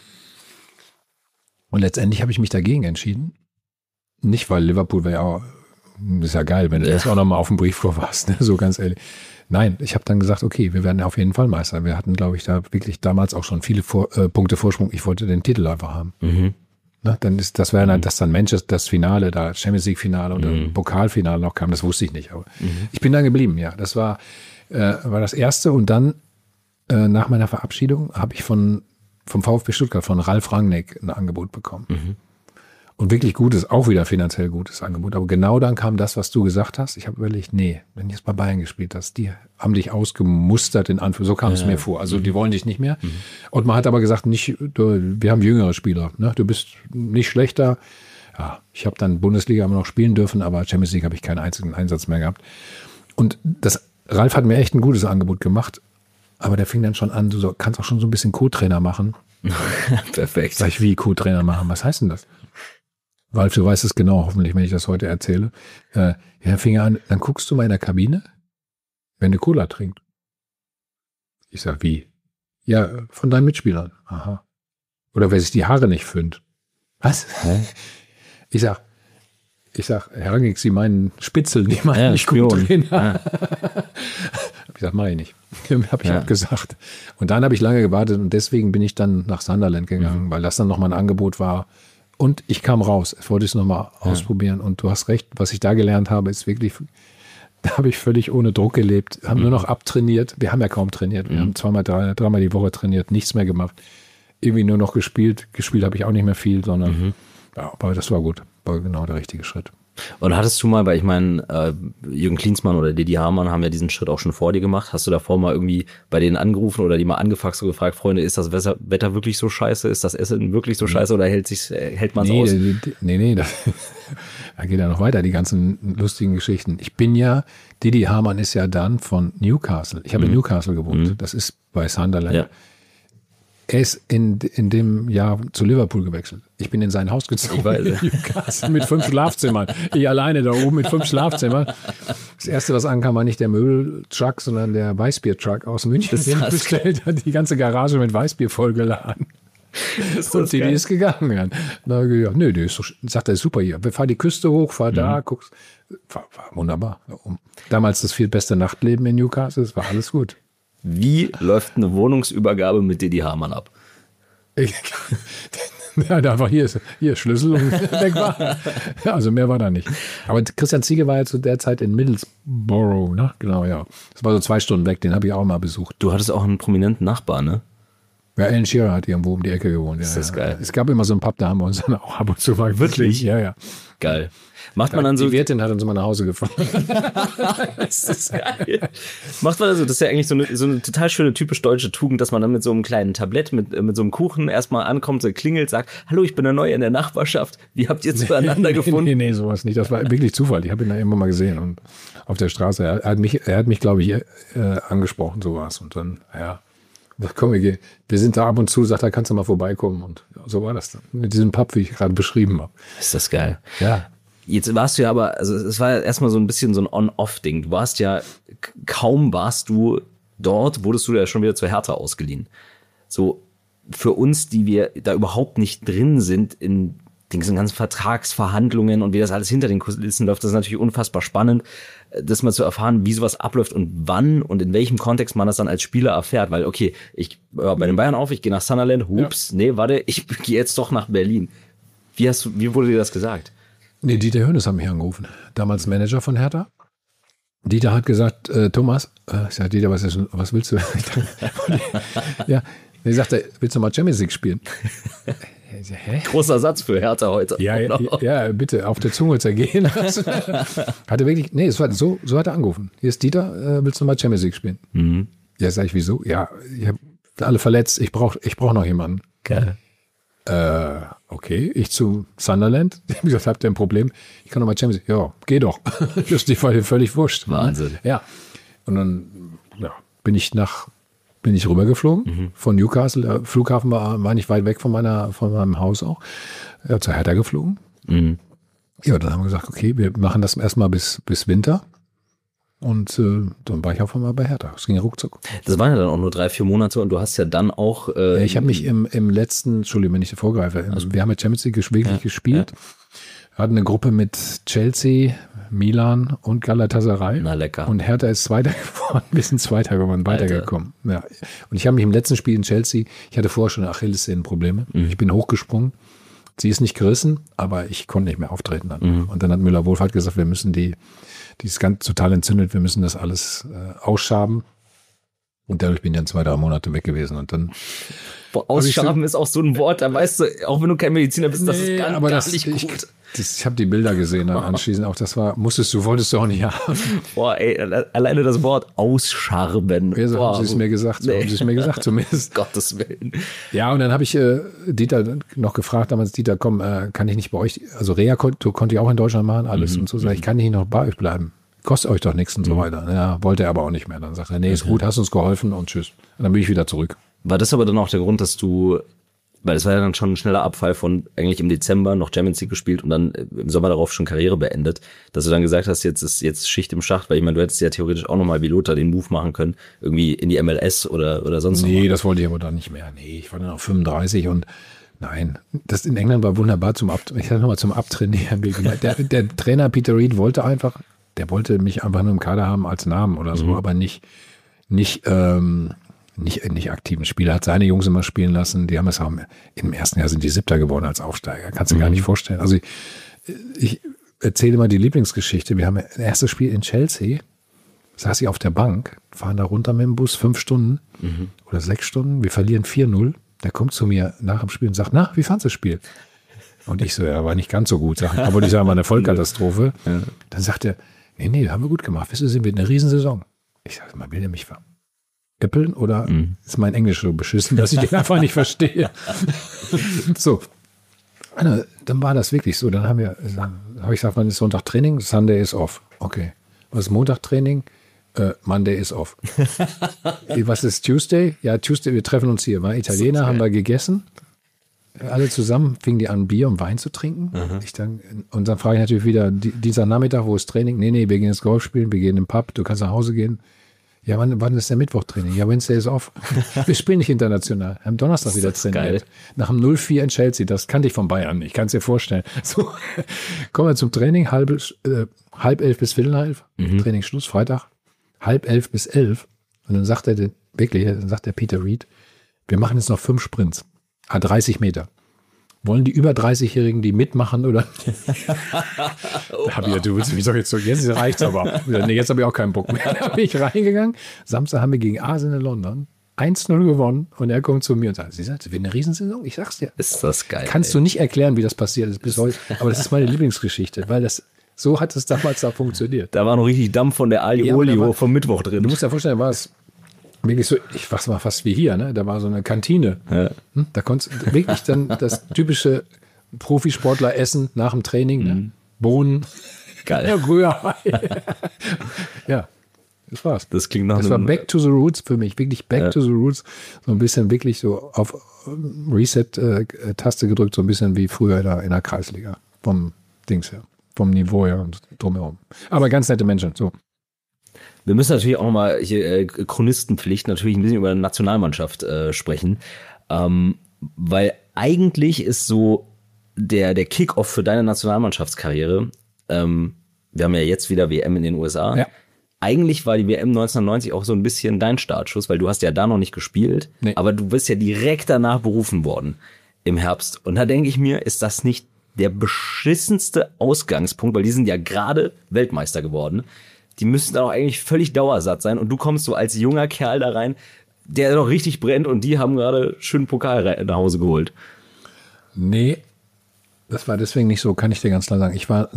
Speaker 1: Und letztendlich habe ich mich dagegen entschieden. Nicht, weil Liverpool wäre ja auch, ist ja geil, wenn du jetzt auch nochmal auf dem Briefkopf warst, ne? So ganz ehrlich. Nein, ich habe dann gesagt, okay, wir werden auf jeden Fall Meister. Wir hatten, glaube ich, da wirklich damals auch schon viele Punkte Vorsprung. Ich wollte den Titel einfach haben. Na, das wäre dann, dass dann das Finale, da Champions League Finale und Pokalfinale noch kam, das wusste ich nicht. Aber ich bin dann geblieben, ja. Das war das Erste. Und dann, nach meiner Verabschiedung, habe ich vom VfB Stuttgart, von Ralf Rangnick, ein Angebot bekommen. Und wirklich gutes, auch wieder finanziell gutes Angebot. Aber genau dann kam das, was du gesagt hast. Ich habe überlegt, nee, wenn du jetzt bei Bayern gespielt hast, die haben dich ausgemustert, in Anführungszeichen. So kam es mir vor. Also die wollen dich nicht mehr. Und man hat aber gesagt, wir haben jüngere Spieler. Ne? Du bist nicht schlechter. Ja, ich habe dann Bundesliga immer noch spielen dürfen, aber Champions League habe ich keinen einzigen Einsatz mehr gehabt. Und Ralf hat mir echt ein gutes Angebot gemacht. Aber der fing dann schon an, du kannst auch schon so ein bisschen Co-Trainer machen.
Speaker 4: Perfekt.
Speaker 1: Sag ich, wie Co-Trainer machen? Was heißt denn das? Ralf, du weißt es genau, hoffentlich, wenn ich das heute erzähle. Ja, fing er an, dann guckst du mal in der Kabine, wenn du Cola trinkt. Ich sag, wie? Ja, von deinen Mitspielern. Aha. Oder wer sich die Haare nicht föhnt. Was? Hä? Ich sag, Herr Rangnick, Sie meinen Spitzel, die meinen nicht Co-Trainer. Ich sag, mach ich nicht. Habe ich abgesagt. Und dann habe ich lange gewartet und deswegen bin ich dann nach Sunderland gegangen, weil das dann nochmal ein Angebot war. Und ich kam raus. Ich wollte es nochmal ausprobieren. Und du hast recht, was ich da gelernt habe, ist wirklich, da habe ich völlig ohne Druck gelebt. Haben nur noch abtrainiert. Wir haben ja kaum trainiert. Wir haben dreimal die Woche trainiert, nichts mehr gemacht. Irgendwie nur noch gespielt. Gespielt habe ich auch nicht mehr viel, sondern ja, aber das war gut. War genau der richtige Schritt.
Speaker 4: Und hattest du mal, weil ich meine, Jürgen Klinsmann oder Didi Hamann haben ja diesen Schritt auch schon vor dir gemacht. Hast du davor mal irgendwie bei denen angerufen oder die mal angefaxt und gefragt, Freunde, ist das Wetter wirklich so scheiße? Ist das Essen wirklich so scheiße oder hält man es aus?
Speaker 1: Nee, da geht ja noch weiter, die ganzen lustigen Geschichten. Didi Hamann ist ja dann von Newcastle. Ich habe in Newcastle gewohnt. Das ist bei Sunderland. Ja. Er ist in dem Jahr zu Liverpool gewechselt. Ich bin in sein Haus gezogen. Newcastle mit 5 Schlafzimmern. Ich alleine da oben mit 5 Schlafzimmern. Das Erste, was ankam, war nicht der Möbeltruck, sondern der Weißbier-Truck aus München, den er bestellt hat. Die ganze Garage mit Weißbier vollgeladen. Und die ist gegangen. Na, ja, nö, die ist so, sagt er, super hier. Wir fahren die Küste hoch, fahr da, guckst. War wunderbar. Damals das viel beste Nachtleben in Newcastle, es war alles gut.
Speaker 4: Wie läuft eine Wohnungsübergabe mit Didi Hamann ab?
Speaker 1: Ja, da war hier Schlüssel und weg war. Ja, also mehr war da nicht. Aber Christian Ziege war ja zu der Zeit in Middlesbrough, ne? Genau, ja. Das war so 2 Stunden weg, den habe ich auch mal besucht.
Speaker 4: Du hattest auch einen prominenten Nachbar, ne?
Speaker 1: Ja, Alan Shearer hat irgendwo um die Ecke gewohnt.
Speaker 4: Ist das geil.
Speaker 1: Es gab immer so einen Pub, da haben wir uns dann auch ab und zu mal.
Speaker 4: Wirklich?
Speaker 1: Ja.
Speaker 4: Geil. Macht man dann so.
Speaker 1: Die Wirtin hat uns immer nach Hause gefahren.
Speaker 4: Das ist geil. Macht man also, das ist ja eigentlich so eine total schöne, typisch deutsche Tugend, dass man dann mit so einem kleinen Tablett, mit so einem Kuchen erstmal ankommt, so klingelt, sagt, hallo, ich bin der Neue in der Nachbarschaft. Wie habt ihr zueinander gefunden?
Speaker 1: Nee, sowas nicht. Das war wirklich Zufall. Ich habe ihn da immer mal gesehen und auf der Straße. Er hat mich, glaube ich, angesprochen, sowas. Und dann, ja. Komm, wir sind da ab und zu, sagt er, kannst du mal vorbeikommen. Und ja, so war das dann. Mit diesem Pub, wie ich gerade beschrieben habe.
Speaker 4: Ist das geil.
Speaker 1: Ja.
Speaker 4: Jetzt warst du ja aber, also es war ja erstmal so ein bisschen so ein On-Off-Ding. Du warst ja, kaum warst du dort, wurdest du ja schon wieder zur Hertha ausgeliehen. So, für uns, die wir da überhaupt nicht drin sind in diesen ganzen Vertragsverhandlungen und wie das alles hinter den Kulissen läuft, das ist natürlich unfassbar spannend, das mal zu erfahren, wie sowas abläuft und wann und in welchem Kontext man das dann als Spieler erfährt. Weil, okay, ich höre bei den Bayern auf, ich gehe nach Sunderland, hups, nee, warte, ich gehe jetzt doch nach Berlin. Wie wurde dir das gesagt?
Speaker 1: Nee, Dieter Hoeneß hat mich angerufen, damals Manager von Hertha. Dieter hat gesagt, Thomas, ich sage, Dieter, was willst du? Ja, er sagte, willst du mal Champions League spielen?
Speaker 4: Hä? Großer Satz für Hertha heute.
Speaker 1: Ja, bitte, auf der Zunge zergehen. Hatte wirklich, nee, so hat er angerufen. Hier ist Dieter, willst du mal Champions League spielen? Mhm. Ja, sag ich, wieso? Ja, ich habe alle verletzt, ich brauch noch jemanden.
Speaker 4: Geil.
Speaker 1: Okay, ich zu Sunderland. Ich habe gesagt, habt ihr ein Problem? Ich kann noch mal Champions League. Ja, geh doch. Das ist die völlig wurscht.
Speaker 4: Wahnsinn.
Speaker 1: Ja. Und dann bin ich rübergeflogen von Newcastle. Der Flughafen war nicht weit weg von meinem Haus auch. Zur Hertha geflogen. Mhm. Ja, dann haben wir gesagt, okay, wir machen das erstmal bis Winter. Und dann war ich auf einmal bei Hertha. Es ging ja ruckzuck.
Speaker 4: Das waren ja dann auch nur 3-4 Monate und du hast ja dann auch...
Speaker 1: ich habe mich im letzten, Entschuldigung, wenn ich vorgreife, wir haben ja Champions League wirklich gespielt. Wir hatten eine Gruppe mit Chelsea, Milan und Galatasaray.
Speaker 4: Na lecker.
Speaker 1: Und Hertha ist Zweiter geworden, wir sind Zweiter geworden, weitergekommen. Ja. Und ich habe mich im letzten Spiel in Chelsea, ich hatte vorher schon Achillessehnenprobleme. Ich bin hochgesprungen. Sie ist nicht gerissen, aber ich konnte nicht mehr auftreten dann. Und dann hat Müller-Wohlfahrt gesagt, wir müssen die ist ganz total entzündet, wir müssen das alles ausschaben. Und dadurch bin ich dann 2-3 Monate weg gewesen. Und dann
Speaker 4: Ausschaben ist auch so ein Wort, da weißt du, auch wenn du kein Mediziner bist, das ist gar nicht gut.
Speaker 1: Ich habe die Bilder gesehen dann anschließend auch, wolltest du auch nicht haben.
Speaker 4: Boah, ey, alleine das Wort ausscharben.
Speaker 1: Ja, so haben sie es mir gesagt, zumindest.
Speaker 4: Gottes Willen.
Speaker 1: Ja, und dann habe ich Dieter noch gefragt, damals, Dieter, komm, kann ich nicht bei euch, also Reha konnte ich auch in Deutschland machen, alles und so, sag ich kann nicht noch bei euch bleiben. Kostet euch doch nichts und so weiter. Ja, wollte er aber auch nicht mehr. Dann sagt er, nee, ist gut, hast uns geholfen und tschüss. Und dann bin ich wieder zurück.
Speaker 4: War das aber dann auch der Grund, dass du, weil es war ja dann schon ein schneller Abfall von eigentlich im Dezember noch Champions League gespielt und dann im Sommer darauf schon Karriere beendet, dass du dann gesagt hast, jetzt ist Schicht im Schacht, weil ich meine, du hättest ja theoretisch auch nochmal wie Lothar den Move machen können, irgendwie in die MLS oder sonst
Speaker 1: Nee, das wollte ich aber dann nicht mehr. Nee, ich war dann auch 35 und nein, das in England war wunderbar zum Abtrainieren. Der Trainer Peter Reid wollte mich einfach nur im Kader haben als Namen oder so, aber nicht aktiven Spieler. Hat seine Jungs immer spielen lassen. Die haben es auch im ersten Jahr sind die 7. geworden als Aufsteiger. Kannst du gar nicht vorstellen. Also ich erzähle mal die Lieblingsgeschichte. Wir haben ein erstes Spiel in Chelsea. Saß ich auf der Bank, fahren da runter mit dem Bus 5 Stunden oder 6 Stunden. Wir verlieren 4-0. Der kommt zu mir nach dem Spiel und sagt, na, wie fandst du das Spiel? Und ich so, ja, war nicht ganz so gut. Aber die sagen, war eine Vollkatastrophe. Ja. Dann sagt er, nee, haben wir gut gemacht. Wisst ihr, sind wir in einer Riesensaison. Ich sage, mal, will der mich veräppeln oder ist mein Englisch so beschissen, dass ich den einfach nicht verstehe? So, dann war das wirklich so. Dann habe ich gesagt, wann ist Sonntag Training? Sunday is off. Okay. Was ist Montag Training? Monday is off. Was ist Tuesday? Ja, Tuesday, wir treffen uns hier. War Italiener, haben wir gegessen. Alle zusammen fingen die an, Bier und Wein zu trinken. Und dann frage ich natürlich wieder, dieser Nachmittag, wo ist Training? Nee, wir gehen jetzt Golf spielen, wir gehen in den Pub, du kannst nach Hause gehen. Ja, wann ist der Mittwochtraining? Ja, Wednesday is off. Wir spielen nicht international. Am Donnerstag wieder trainiert. Nach dem 0-4 in Chelsea, das kannte ich von Bayern, ich kann es dir vorstellen. So, kommen wir zum Training, 10:30 bis 10:45, Trainingsschluss, Freitag, 10:30 bis 11. Und dann sagt er, wirklich, dann sagt der Peter Reed, wir machen jetzt noch 5 Sprints, 30 Meter. Wollen die über 30-Jährigen die mitmachen oder? Da habe ich gesagt, du willst mich doch jetzt reicht's aber. Nee, jetzt habe ich auch keinen Bock mehr. Da bin ich reingegangen. Samstag haben wir gegen Arsenal in London 1-0 gewonnen und er kommt zu mir und sagt, sie sagt, das wird eine Riesensaison, ich sag's dir.
Speaker 4: Ist das geil.
Speaker 1: Kannst du nicht erklären, wie das passiert ist bis heute, aber das ist meine Lieblingsgeschichte, weil so hat es damals da funktioniert.
Speaker 4: Da war noch richtig Dampf von der Olio vom Mittwoch drin.
Speaker 1: Du musst dir vorstellen, war es wirklich so, was war fast wie hier, ne? Da war so eine Kantine.
Speaker 4: Ja.
Speaker 1: Da konntest du wirklich dann das typische Profisportler essen nach dem Training, ne? Bohnen.
Speaker 4: Geil.
Speaker 1: Ja, Rührei. Ja, das war's.
Speaker 4: Das klingt nach
Speaker 1: Das war Back to the Roots für mich, wirklich Back to the Roots. So ein bisschen wirklich so auf Reset-Taste gedrückt, so ein bisschen wie früher da in der Kreisliga. Vom Dings her, vom Niveau her und drumherum. Aber ganz nette Menschen, so.
Speaker 4: Wir müssen natürlich auch mal hier Chronistenpflicht natürlich ein bisschen über die Nationalmannschaft sprechen, weil eigentlich ist so der Kick-Off für deine Nationalmannschaftskarriere, wir haben ja jetzt wieder WM in den USA,
Speaker 1: ja.
Speaker 4: Eigentlich war die WM 1990 auch so ein bisschen dein Startschuss, weil du hast ja da noch nicht gespielt,
Speaker 1: nee.
Speaker 4: Aber du bist ja direkt danach berufen worden im Herbst und da denke ich mir, ist das nicht der beschissenste Ausgangspunkt, weil die sind ja gerade Weltmeister geworden. Die müssten dann auch eigentlich völlig dauersatt sein. Und du kommst so als junger Kerl da rein, der doch richtig brennt und die haben gerade schön Pokal nach Hause geholt.
Speaker 1: Nee, das war deswegen nicht so, kann ich dir ganz klar sagen. Ich war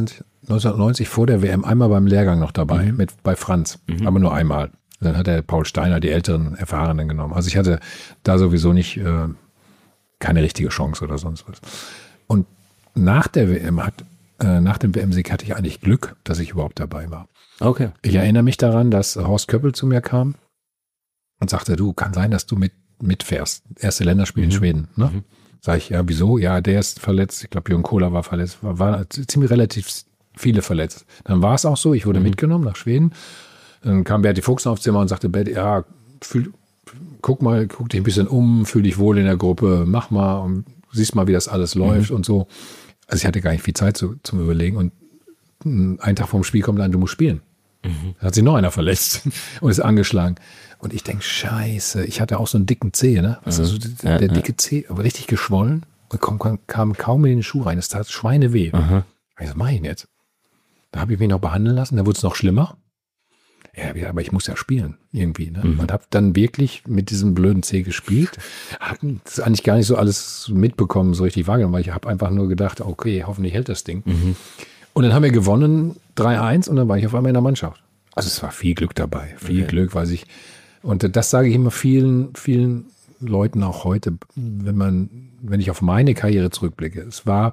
Speaker 1: 1990 vor der WM einmal beim Lehrgang noch dabei, bei Franz, aber nur einmal. Dann hat der Paul Steiner die älteren Erfahrenen genommen. Also ich hatte da sowieso nicht keine richtige Chance oder sonst was. Und nach der WM nach dem WM-Sieg hatte ich eigentlich Glück, dass ich überhaupt dabei war.
Speaker 4: Okay.
Speaker 1: Ich erinnere mich daran, dass Horst Köppel zu mir kam und sagte, du, kann sein, dass du mitfährst. Erste Länderspiel in Schweden. Ne? Sag ich, ja, wieso? Ja, der ist verletzt. Ich glaube, Jürgen Kohler war verletzt. War ziemlich relativ viele verletzt. Dann war es auch so, ich wurde mitgenommen nach Schweden. Dann kam Berti Fuchs aufs Zimmer und sagte, Berti, ja, guck dich ein bisschen um, fühl dich wohl in der Gruppe, mach mal und siehst mal, wie das alles läuft und so. Also ich hatte gar nicht viel Zeit zum Überlegen und einen Tag vorm Spiel kommt dann, du musst spielen. Da hat sich noch einer verletzt und ist angeschlagen. Und ich denke, scheiße, ich hatte auch so einen dicken Zeh, ne? Also der dicke Zeh, aber richtig geschwollen und kam kaum in den Schuh rein. Das tat Schweineweh. Was mache ich denn jetzt? Da habe ich mich noch behandeln lassen, da wurde es noch schlimmer. Ja, aber ich muss ja spielen, irgendwie. Ne? Und habe dann wirklich mit diesem blöden Zeh gespielt. Habe das eigentlich gar nicht so alles mitbekommen, so richtig wahrgenommen, weil ich habe einfach nur gedacht, okay, hoffentlich hält das Ding. Und dann haben wir gewonnen, 3-1, und dann war ich auf einmal in der Mannschaft. Also es war viel Glück dabei, viel Glück, und das sage ich immer vielen, vielen Leuten auch heute, wenn ich auf meine Karriere zurückblicke.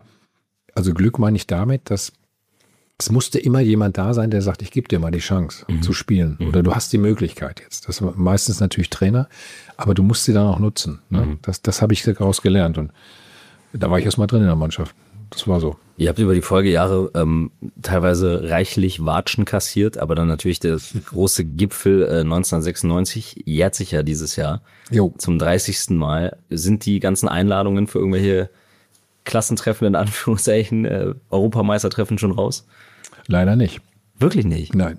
Speaker 1: Also Glück meine ich damit, dass es musste immer jemand da sein, der sagt, ich gebe dir mal die Chance zu spielen. Oder du hast die Möglichkeit jetzt. Das war meistens natürlich Trainer, aber du musst sie dann auch nutzen. Ne? Das habe ich daraus gelernt. Und da war ich erst mal drin in der Mannschaft. Das war so.
Speaker 4: Ihr habt über die Folgejahre teilweise reichlich Watschen kassiert, aber dann natürlich der große Gipfel 1996 jährt sich ja dieses Jahr.
Speaker 1: Jo.
Speaker 4: Zum 30. Mal. Sind die ganzen Einladungen für irgendwelche Klassentreffen, in Anführungszeichen, Europameistertreffen schon raus?
Speaker 1: Leider nicht.
Speaker 4: Wirklich nicht?
Speaker 1: Nein.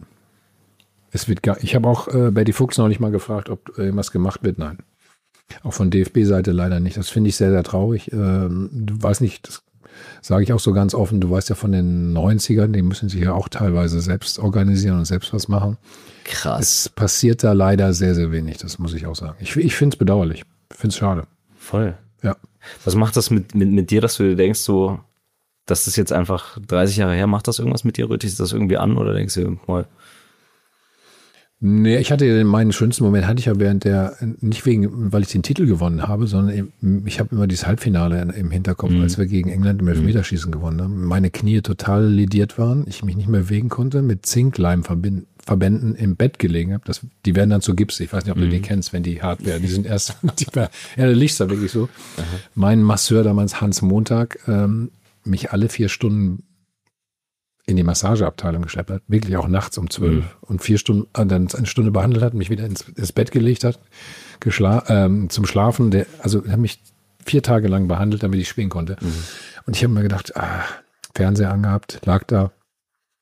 Speaker 1: Ich habe auch Berti Fuchs neulich mal gefragt, ob irgendwas gemacht wird. Nein. Auch von DFB-Seite leider nicht. Das finde ich sehr, sehr traurig. Du weißt nicht, das sage ich auch so ganz offen, du weißt ja von den 90ern, die müssen sich ja auch teilweise selbst organisieren und selbst was machen.
Speaker 4: Krass.
Speaker 1: Es passiert da leider sehr, sehr wenig, das muss ich auch sagen. Ich finde es bedauerlich. Ich finde es schade.
Speaker 4: Voll.
Speaker 1: Ja.
Speaker 4: Was macht das mit dir, dass du dir denkst, so, das ist jetzt einfach 30 Jahre her, macht das irgendwas mit dir? Rührt dich das irgendwie an oder denkst du, mal?
Speaker 1: Nee, meinen schönsten Moment hatte ich ja nicht weil ich den Titel gewonnen habe, sondern ich habe immer dieses Halbfinale im Hinterkopf, als wir gegen England im Elfmeterschießen gewonnen haben. Meine Knie total lediert waren, ich mich nicht mehr bewegen konnte, mit Zinkleimverbänden im Bett gelegen habe. Die werden dann zu Gips, ich weiß nicht, ob du die kennst, wenn die hart werden. Die sind erst, ja, da liegt's da wirklich so. Mein Masseur damals, Hans Montag, mich alle 4 Stunden in die Massageabteilung geschleppt hat, wirklich auch nachts um 12 und 4 Stunden, dann eine Stunde behandelt hat, mich wieder ins Bett gelegt hat, zum Schlafen. Er hat mich 4 Tage lang behandelt, damit ich spielen konnte. Und ich habe mir gedacht, Fernseher angehabt, lag da,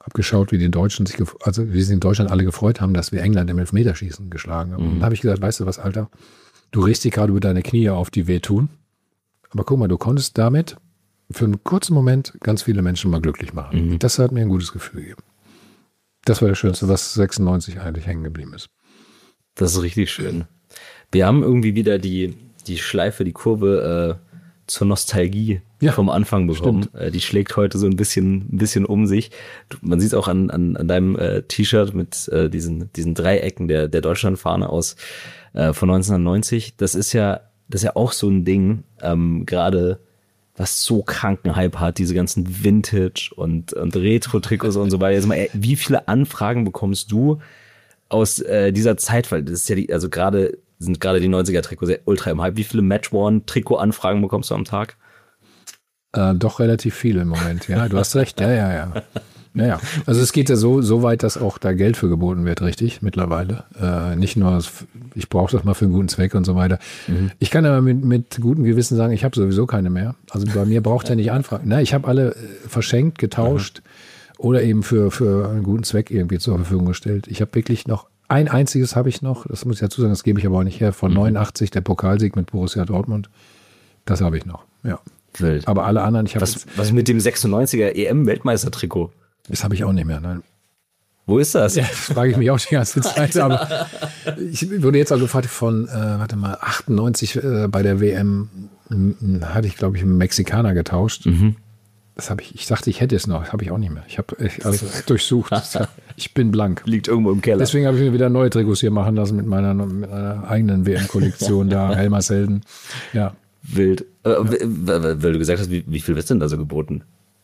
Speaker 1: habe geschaut, wie die Deutschen wie sie in Deutschland alle gefreut haben, dass wir England im Elfmeterschießen geschlagen haben. Und dann habe ich gesagt, weißt du was, Alter, du regst dich gerade über deine Knie auf, die wehtun. Aber guck mal, du konntest damit für einen kurzen Moment ganz viele Menschen mal glücklich machen. Und das hat mir ein gutes Gefühl gegeben. Das war das Schönste, was 96 eigentlich hängen geblieben ist.
Speaker 4: Das ist richtig schön. Wir haben irgendwie wieder die Schleife, die Kurve zur Nostalgie vom Anfang bekommen. Die schlägt heute so ein bisschen um sich. Man sieht es auch an deinem T-Shirt mit diesen Dreiecken der Deutschlandfahne aus von 1990. Das ist ja auch so ein Ding, gerade was so kranken Hype hat, diese ganzen Vintage und Retro-Trikots und so weiter. Jetzt mal, wie viele Anfragen bekommst du aus dieser Zeit? Weil das ist ja sind gerade die 90er-Trikots ultra im Hype. Wie viele Match-Worn-Trikot-Anfragen bekommst du am Tag?
Speaker 1: Doch relativ viele im Moment. Ja, du hast recht. Ja. Also es geht ja so weit, dass auch da Geld für geboten wird, richtig, mittlerweile. Nicht nur, ich brauche das mal für einen guten Zweck und so weiter. Ich kann aber mit gutem Gewissen sagen, ich habe sowieso keine mehr. Also bei mir braucht er nicht anfragen. Ich habe alle verschenkt, getauscht oder eben für einen guten Zweck irgendwie zur Verfügung gestellt. Ich habe wirklich noch ein einziges habe ich noch, das muss ich dazu sagen, das gebe ich aber auch nicht her, von 89, der Pokalsieg mit Borussia Dortmund. Das habe ich noch, ja.
Speaker 4: Wild.
Speaker 1: Aber alle anderen,
Speaker 4: was mit dem 96er EM-Weltmeister-Trikot?
Speaker 1: Das habe ich auch nicht mehr, nein.
Speaker 4: Wo ist das?
Speaker 1: Ja, das frage ich mich auch die ganze Zeit. Aber ich wurde jetzt auch gefragt von, 98 bei der WM hatte ich, glaube ich, einen Mexikaner getauscht. Das habe ich dachte, ich hätte es noch. Das habe ich auch nicht mehr. Ich habe durchsucht. Ich bin blank.
Speaker 4: Liegt irgendwo im Keller.
Speaker 1: Deswegen habe ich mir wieder neue Trikots hier machen lassen mit meiner eigenen WM-Kollektion da, Helmers Helden. Ja.
Speaker 4: Wild. Weil du gesagt hast, wie viel wird denn da so geboten?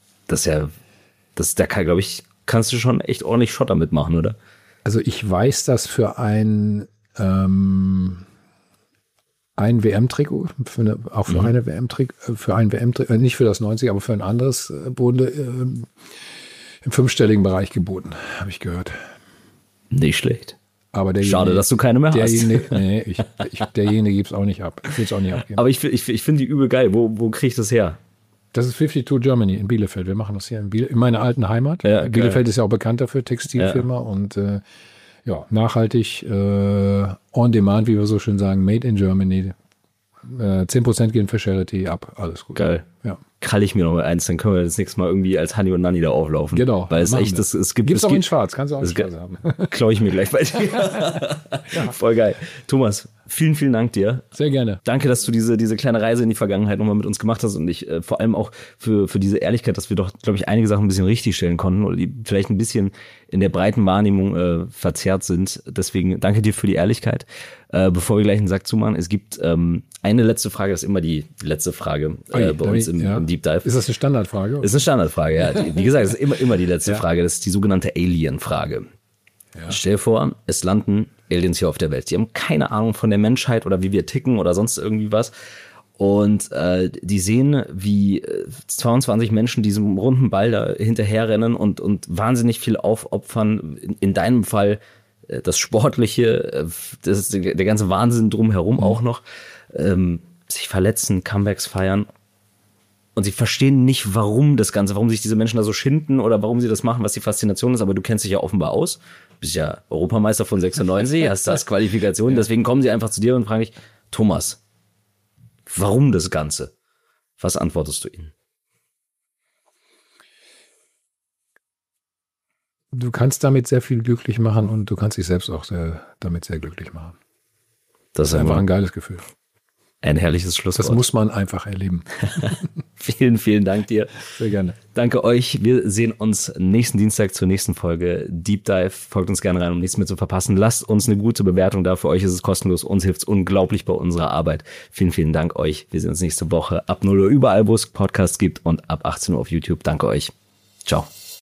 Speaker 4: Glaube ich, kannst du schon echt ordentlich Schotter mitmachen, oder?
Speaker 1: Also ich weiß, dass für ein WM-Trikot, eine WM-Trikot, für ein WM-Trikot, nicht für das 90, aber für ein anderes wurde im 5-stelligen Bereich geboten, habe ich gehört.
Speaker 4: Nicht schlecht.
Speaker 1: Aber
Speaker 4: schade, dass du keine mehr hast.
Speaker 1: Derjenige gibt es auch nicht ab. Ich will es auch nicht abgeben.
Speaker 4: Aber ich finde die übel geil. Wo kriege ich das her?
Speaker 1: Das ist 52 Germany in Bielefeld. Wir machen das hier in meiner alten Heimat. Ja, Bielefeld ist ja auch bekannt dafür, Textilfirma und nachhaltig, on demand, wie wir so schön sagen, made in Germany. 10% gehen für Charity ab, alles gut.
Speaker 4: Geil.
Speaker 1: Ja.
Speaker 4: Krall ich mir noch mal eins, dann können wir das nächste Mal irgendwie als Hanni und Nanni da auflaufen.
Speaker 1: Genau.
Speaker 4: Weil es echt,
Speaker 1: gibt's auch in schwarz, kannst du auch in schwarz haben.
Speaker 4: Klaue ich mir gleich bei dir. Ja. Voll geil. Thomas, vielen, vielen Dank dir.
Speaker 1: Sehr gerne.
Speaker 4: Danke, dass du diese kleine Reise in die Vergangenheit nochmal mit uns gemacht hast und ich vor allem auch für diese Ehrlichkeit, dass wir doch, glaube ich, einige Sachen ein bisschen richtig stellen konnten oder die vielleicht ein bisschen in der breiten Wahrnehmung verzerrt sind. Deswegen danke dir für die Ehrlichkeit. Bevor wir gleich einen Sack zumachen, es gibt eine letzte Frage, das ist immer die letzte Frage bei uns im Deep Dive.
Speaker 1: Ist das eine Standardfrage?
Speaker 4: Ist eine Standardfrage, ja. Wie gesagt, es ist immer die letzte Frage. Das ist die sogenannte Alien-Frage. Ja. Stell dir vor, es landen Aliens hier auf der Welt. Die haben keine Ahnung von der Menschheit oder wie wir ticken oder sonst irgendwie was. Und die sehen, wie 22 Menschen diesem runden Ball da hinterherrennen und wahnsinnig viel aufopfern. In deinem Fall das Sportliche, der ganze Wahnsinn drumherum auch noch. Sich verletzen, Comebacks feiern. Und sie verstehen nicht, warum sich diese Menschen da so schinden oder warum sie das machen, was die Faszination ist. Aber du kennst dich ja offenbar aus. Du bist ja Europameister von 96, hast das Qualifikation. Deswegen kommen sie einfach zu dir und fragen dich, Thomas, warum das Ganze? Was antwortest du ihnen?
Speaker 1: Du kannst damit sehr viel glücklich machen und du kannst dich selbst auch damit sehr glücklich machen. Das ist einfach ein geiles Gefühl.
Speaker 4: Ein herrliches Schlusswort.
Speaker 1: Das muss man einfach erleben.
Speaker 4: Vielen, vielen Dank dir.
Speaker 1: Sehr gerne.
Speaker 4: Danke euch. Wir sehen uns nächsten Dienstag zur nächsten Folge Deep Dive. Folgt uns gerne rein, um nichts mehr zu verpassen. Lasst uns eine gute Bewertung da. Für euch ist es kostenlos. Uns hilft es unglaublich bei unserer Arbeit. Vielen, vielen Dank euch. Wir sehen uns nächste Woche ab 0 Uhr überall, wo es Podcasts gibt und ab 18 Uhr auf YouTube. Danke euch. Ciao.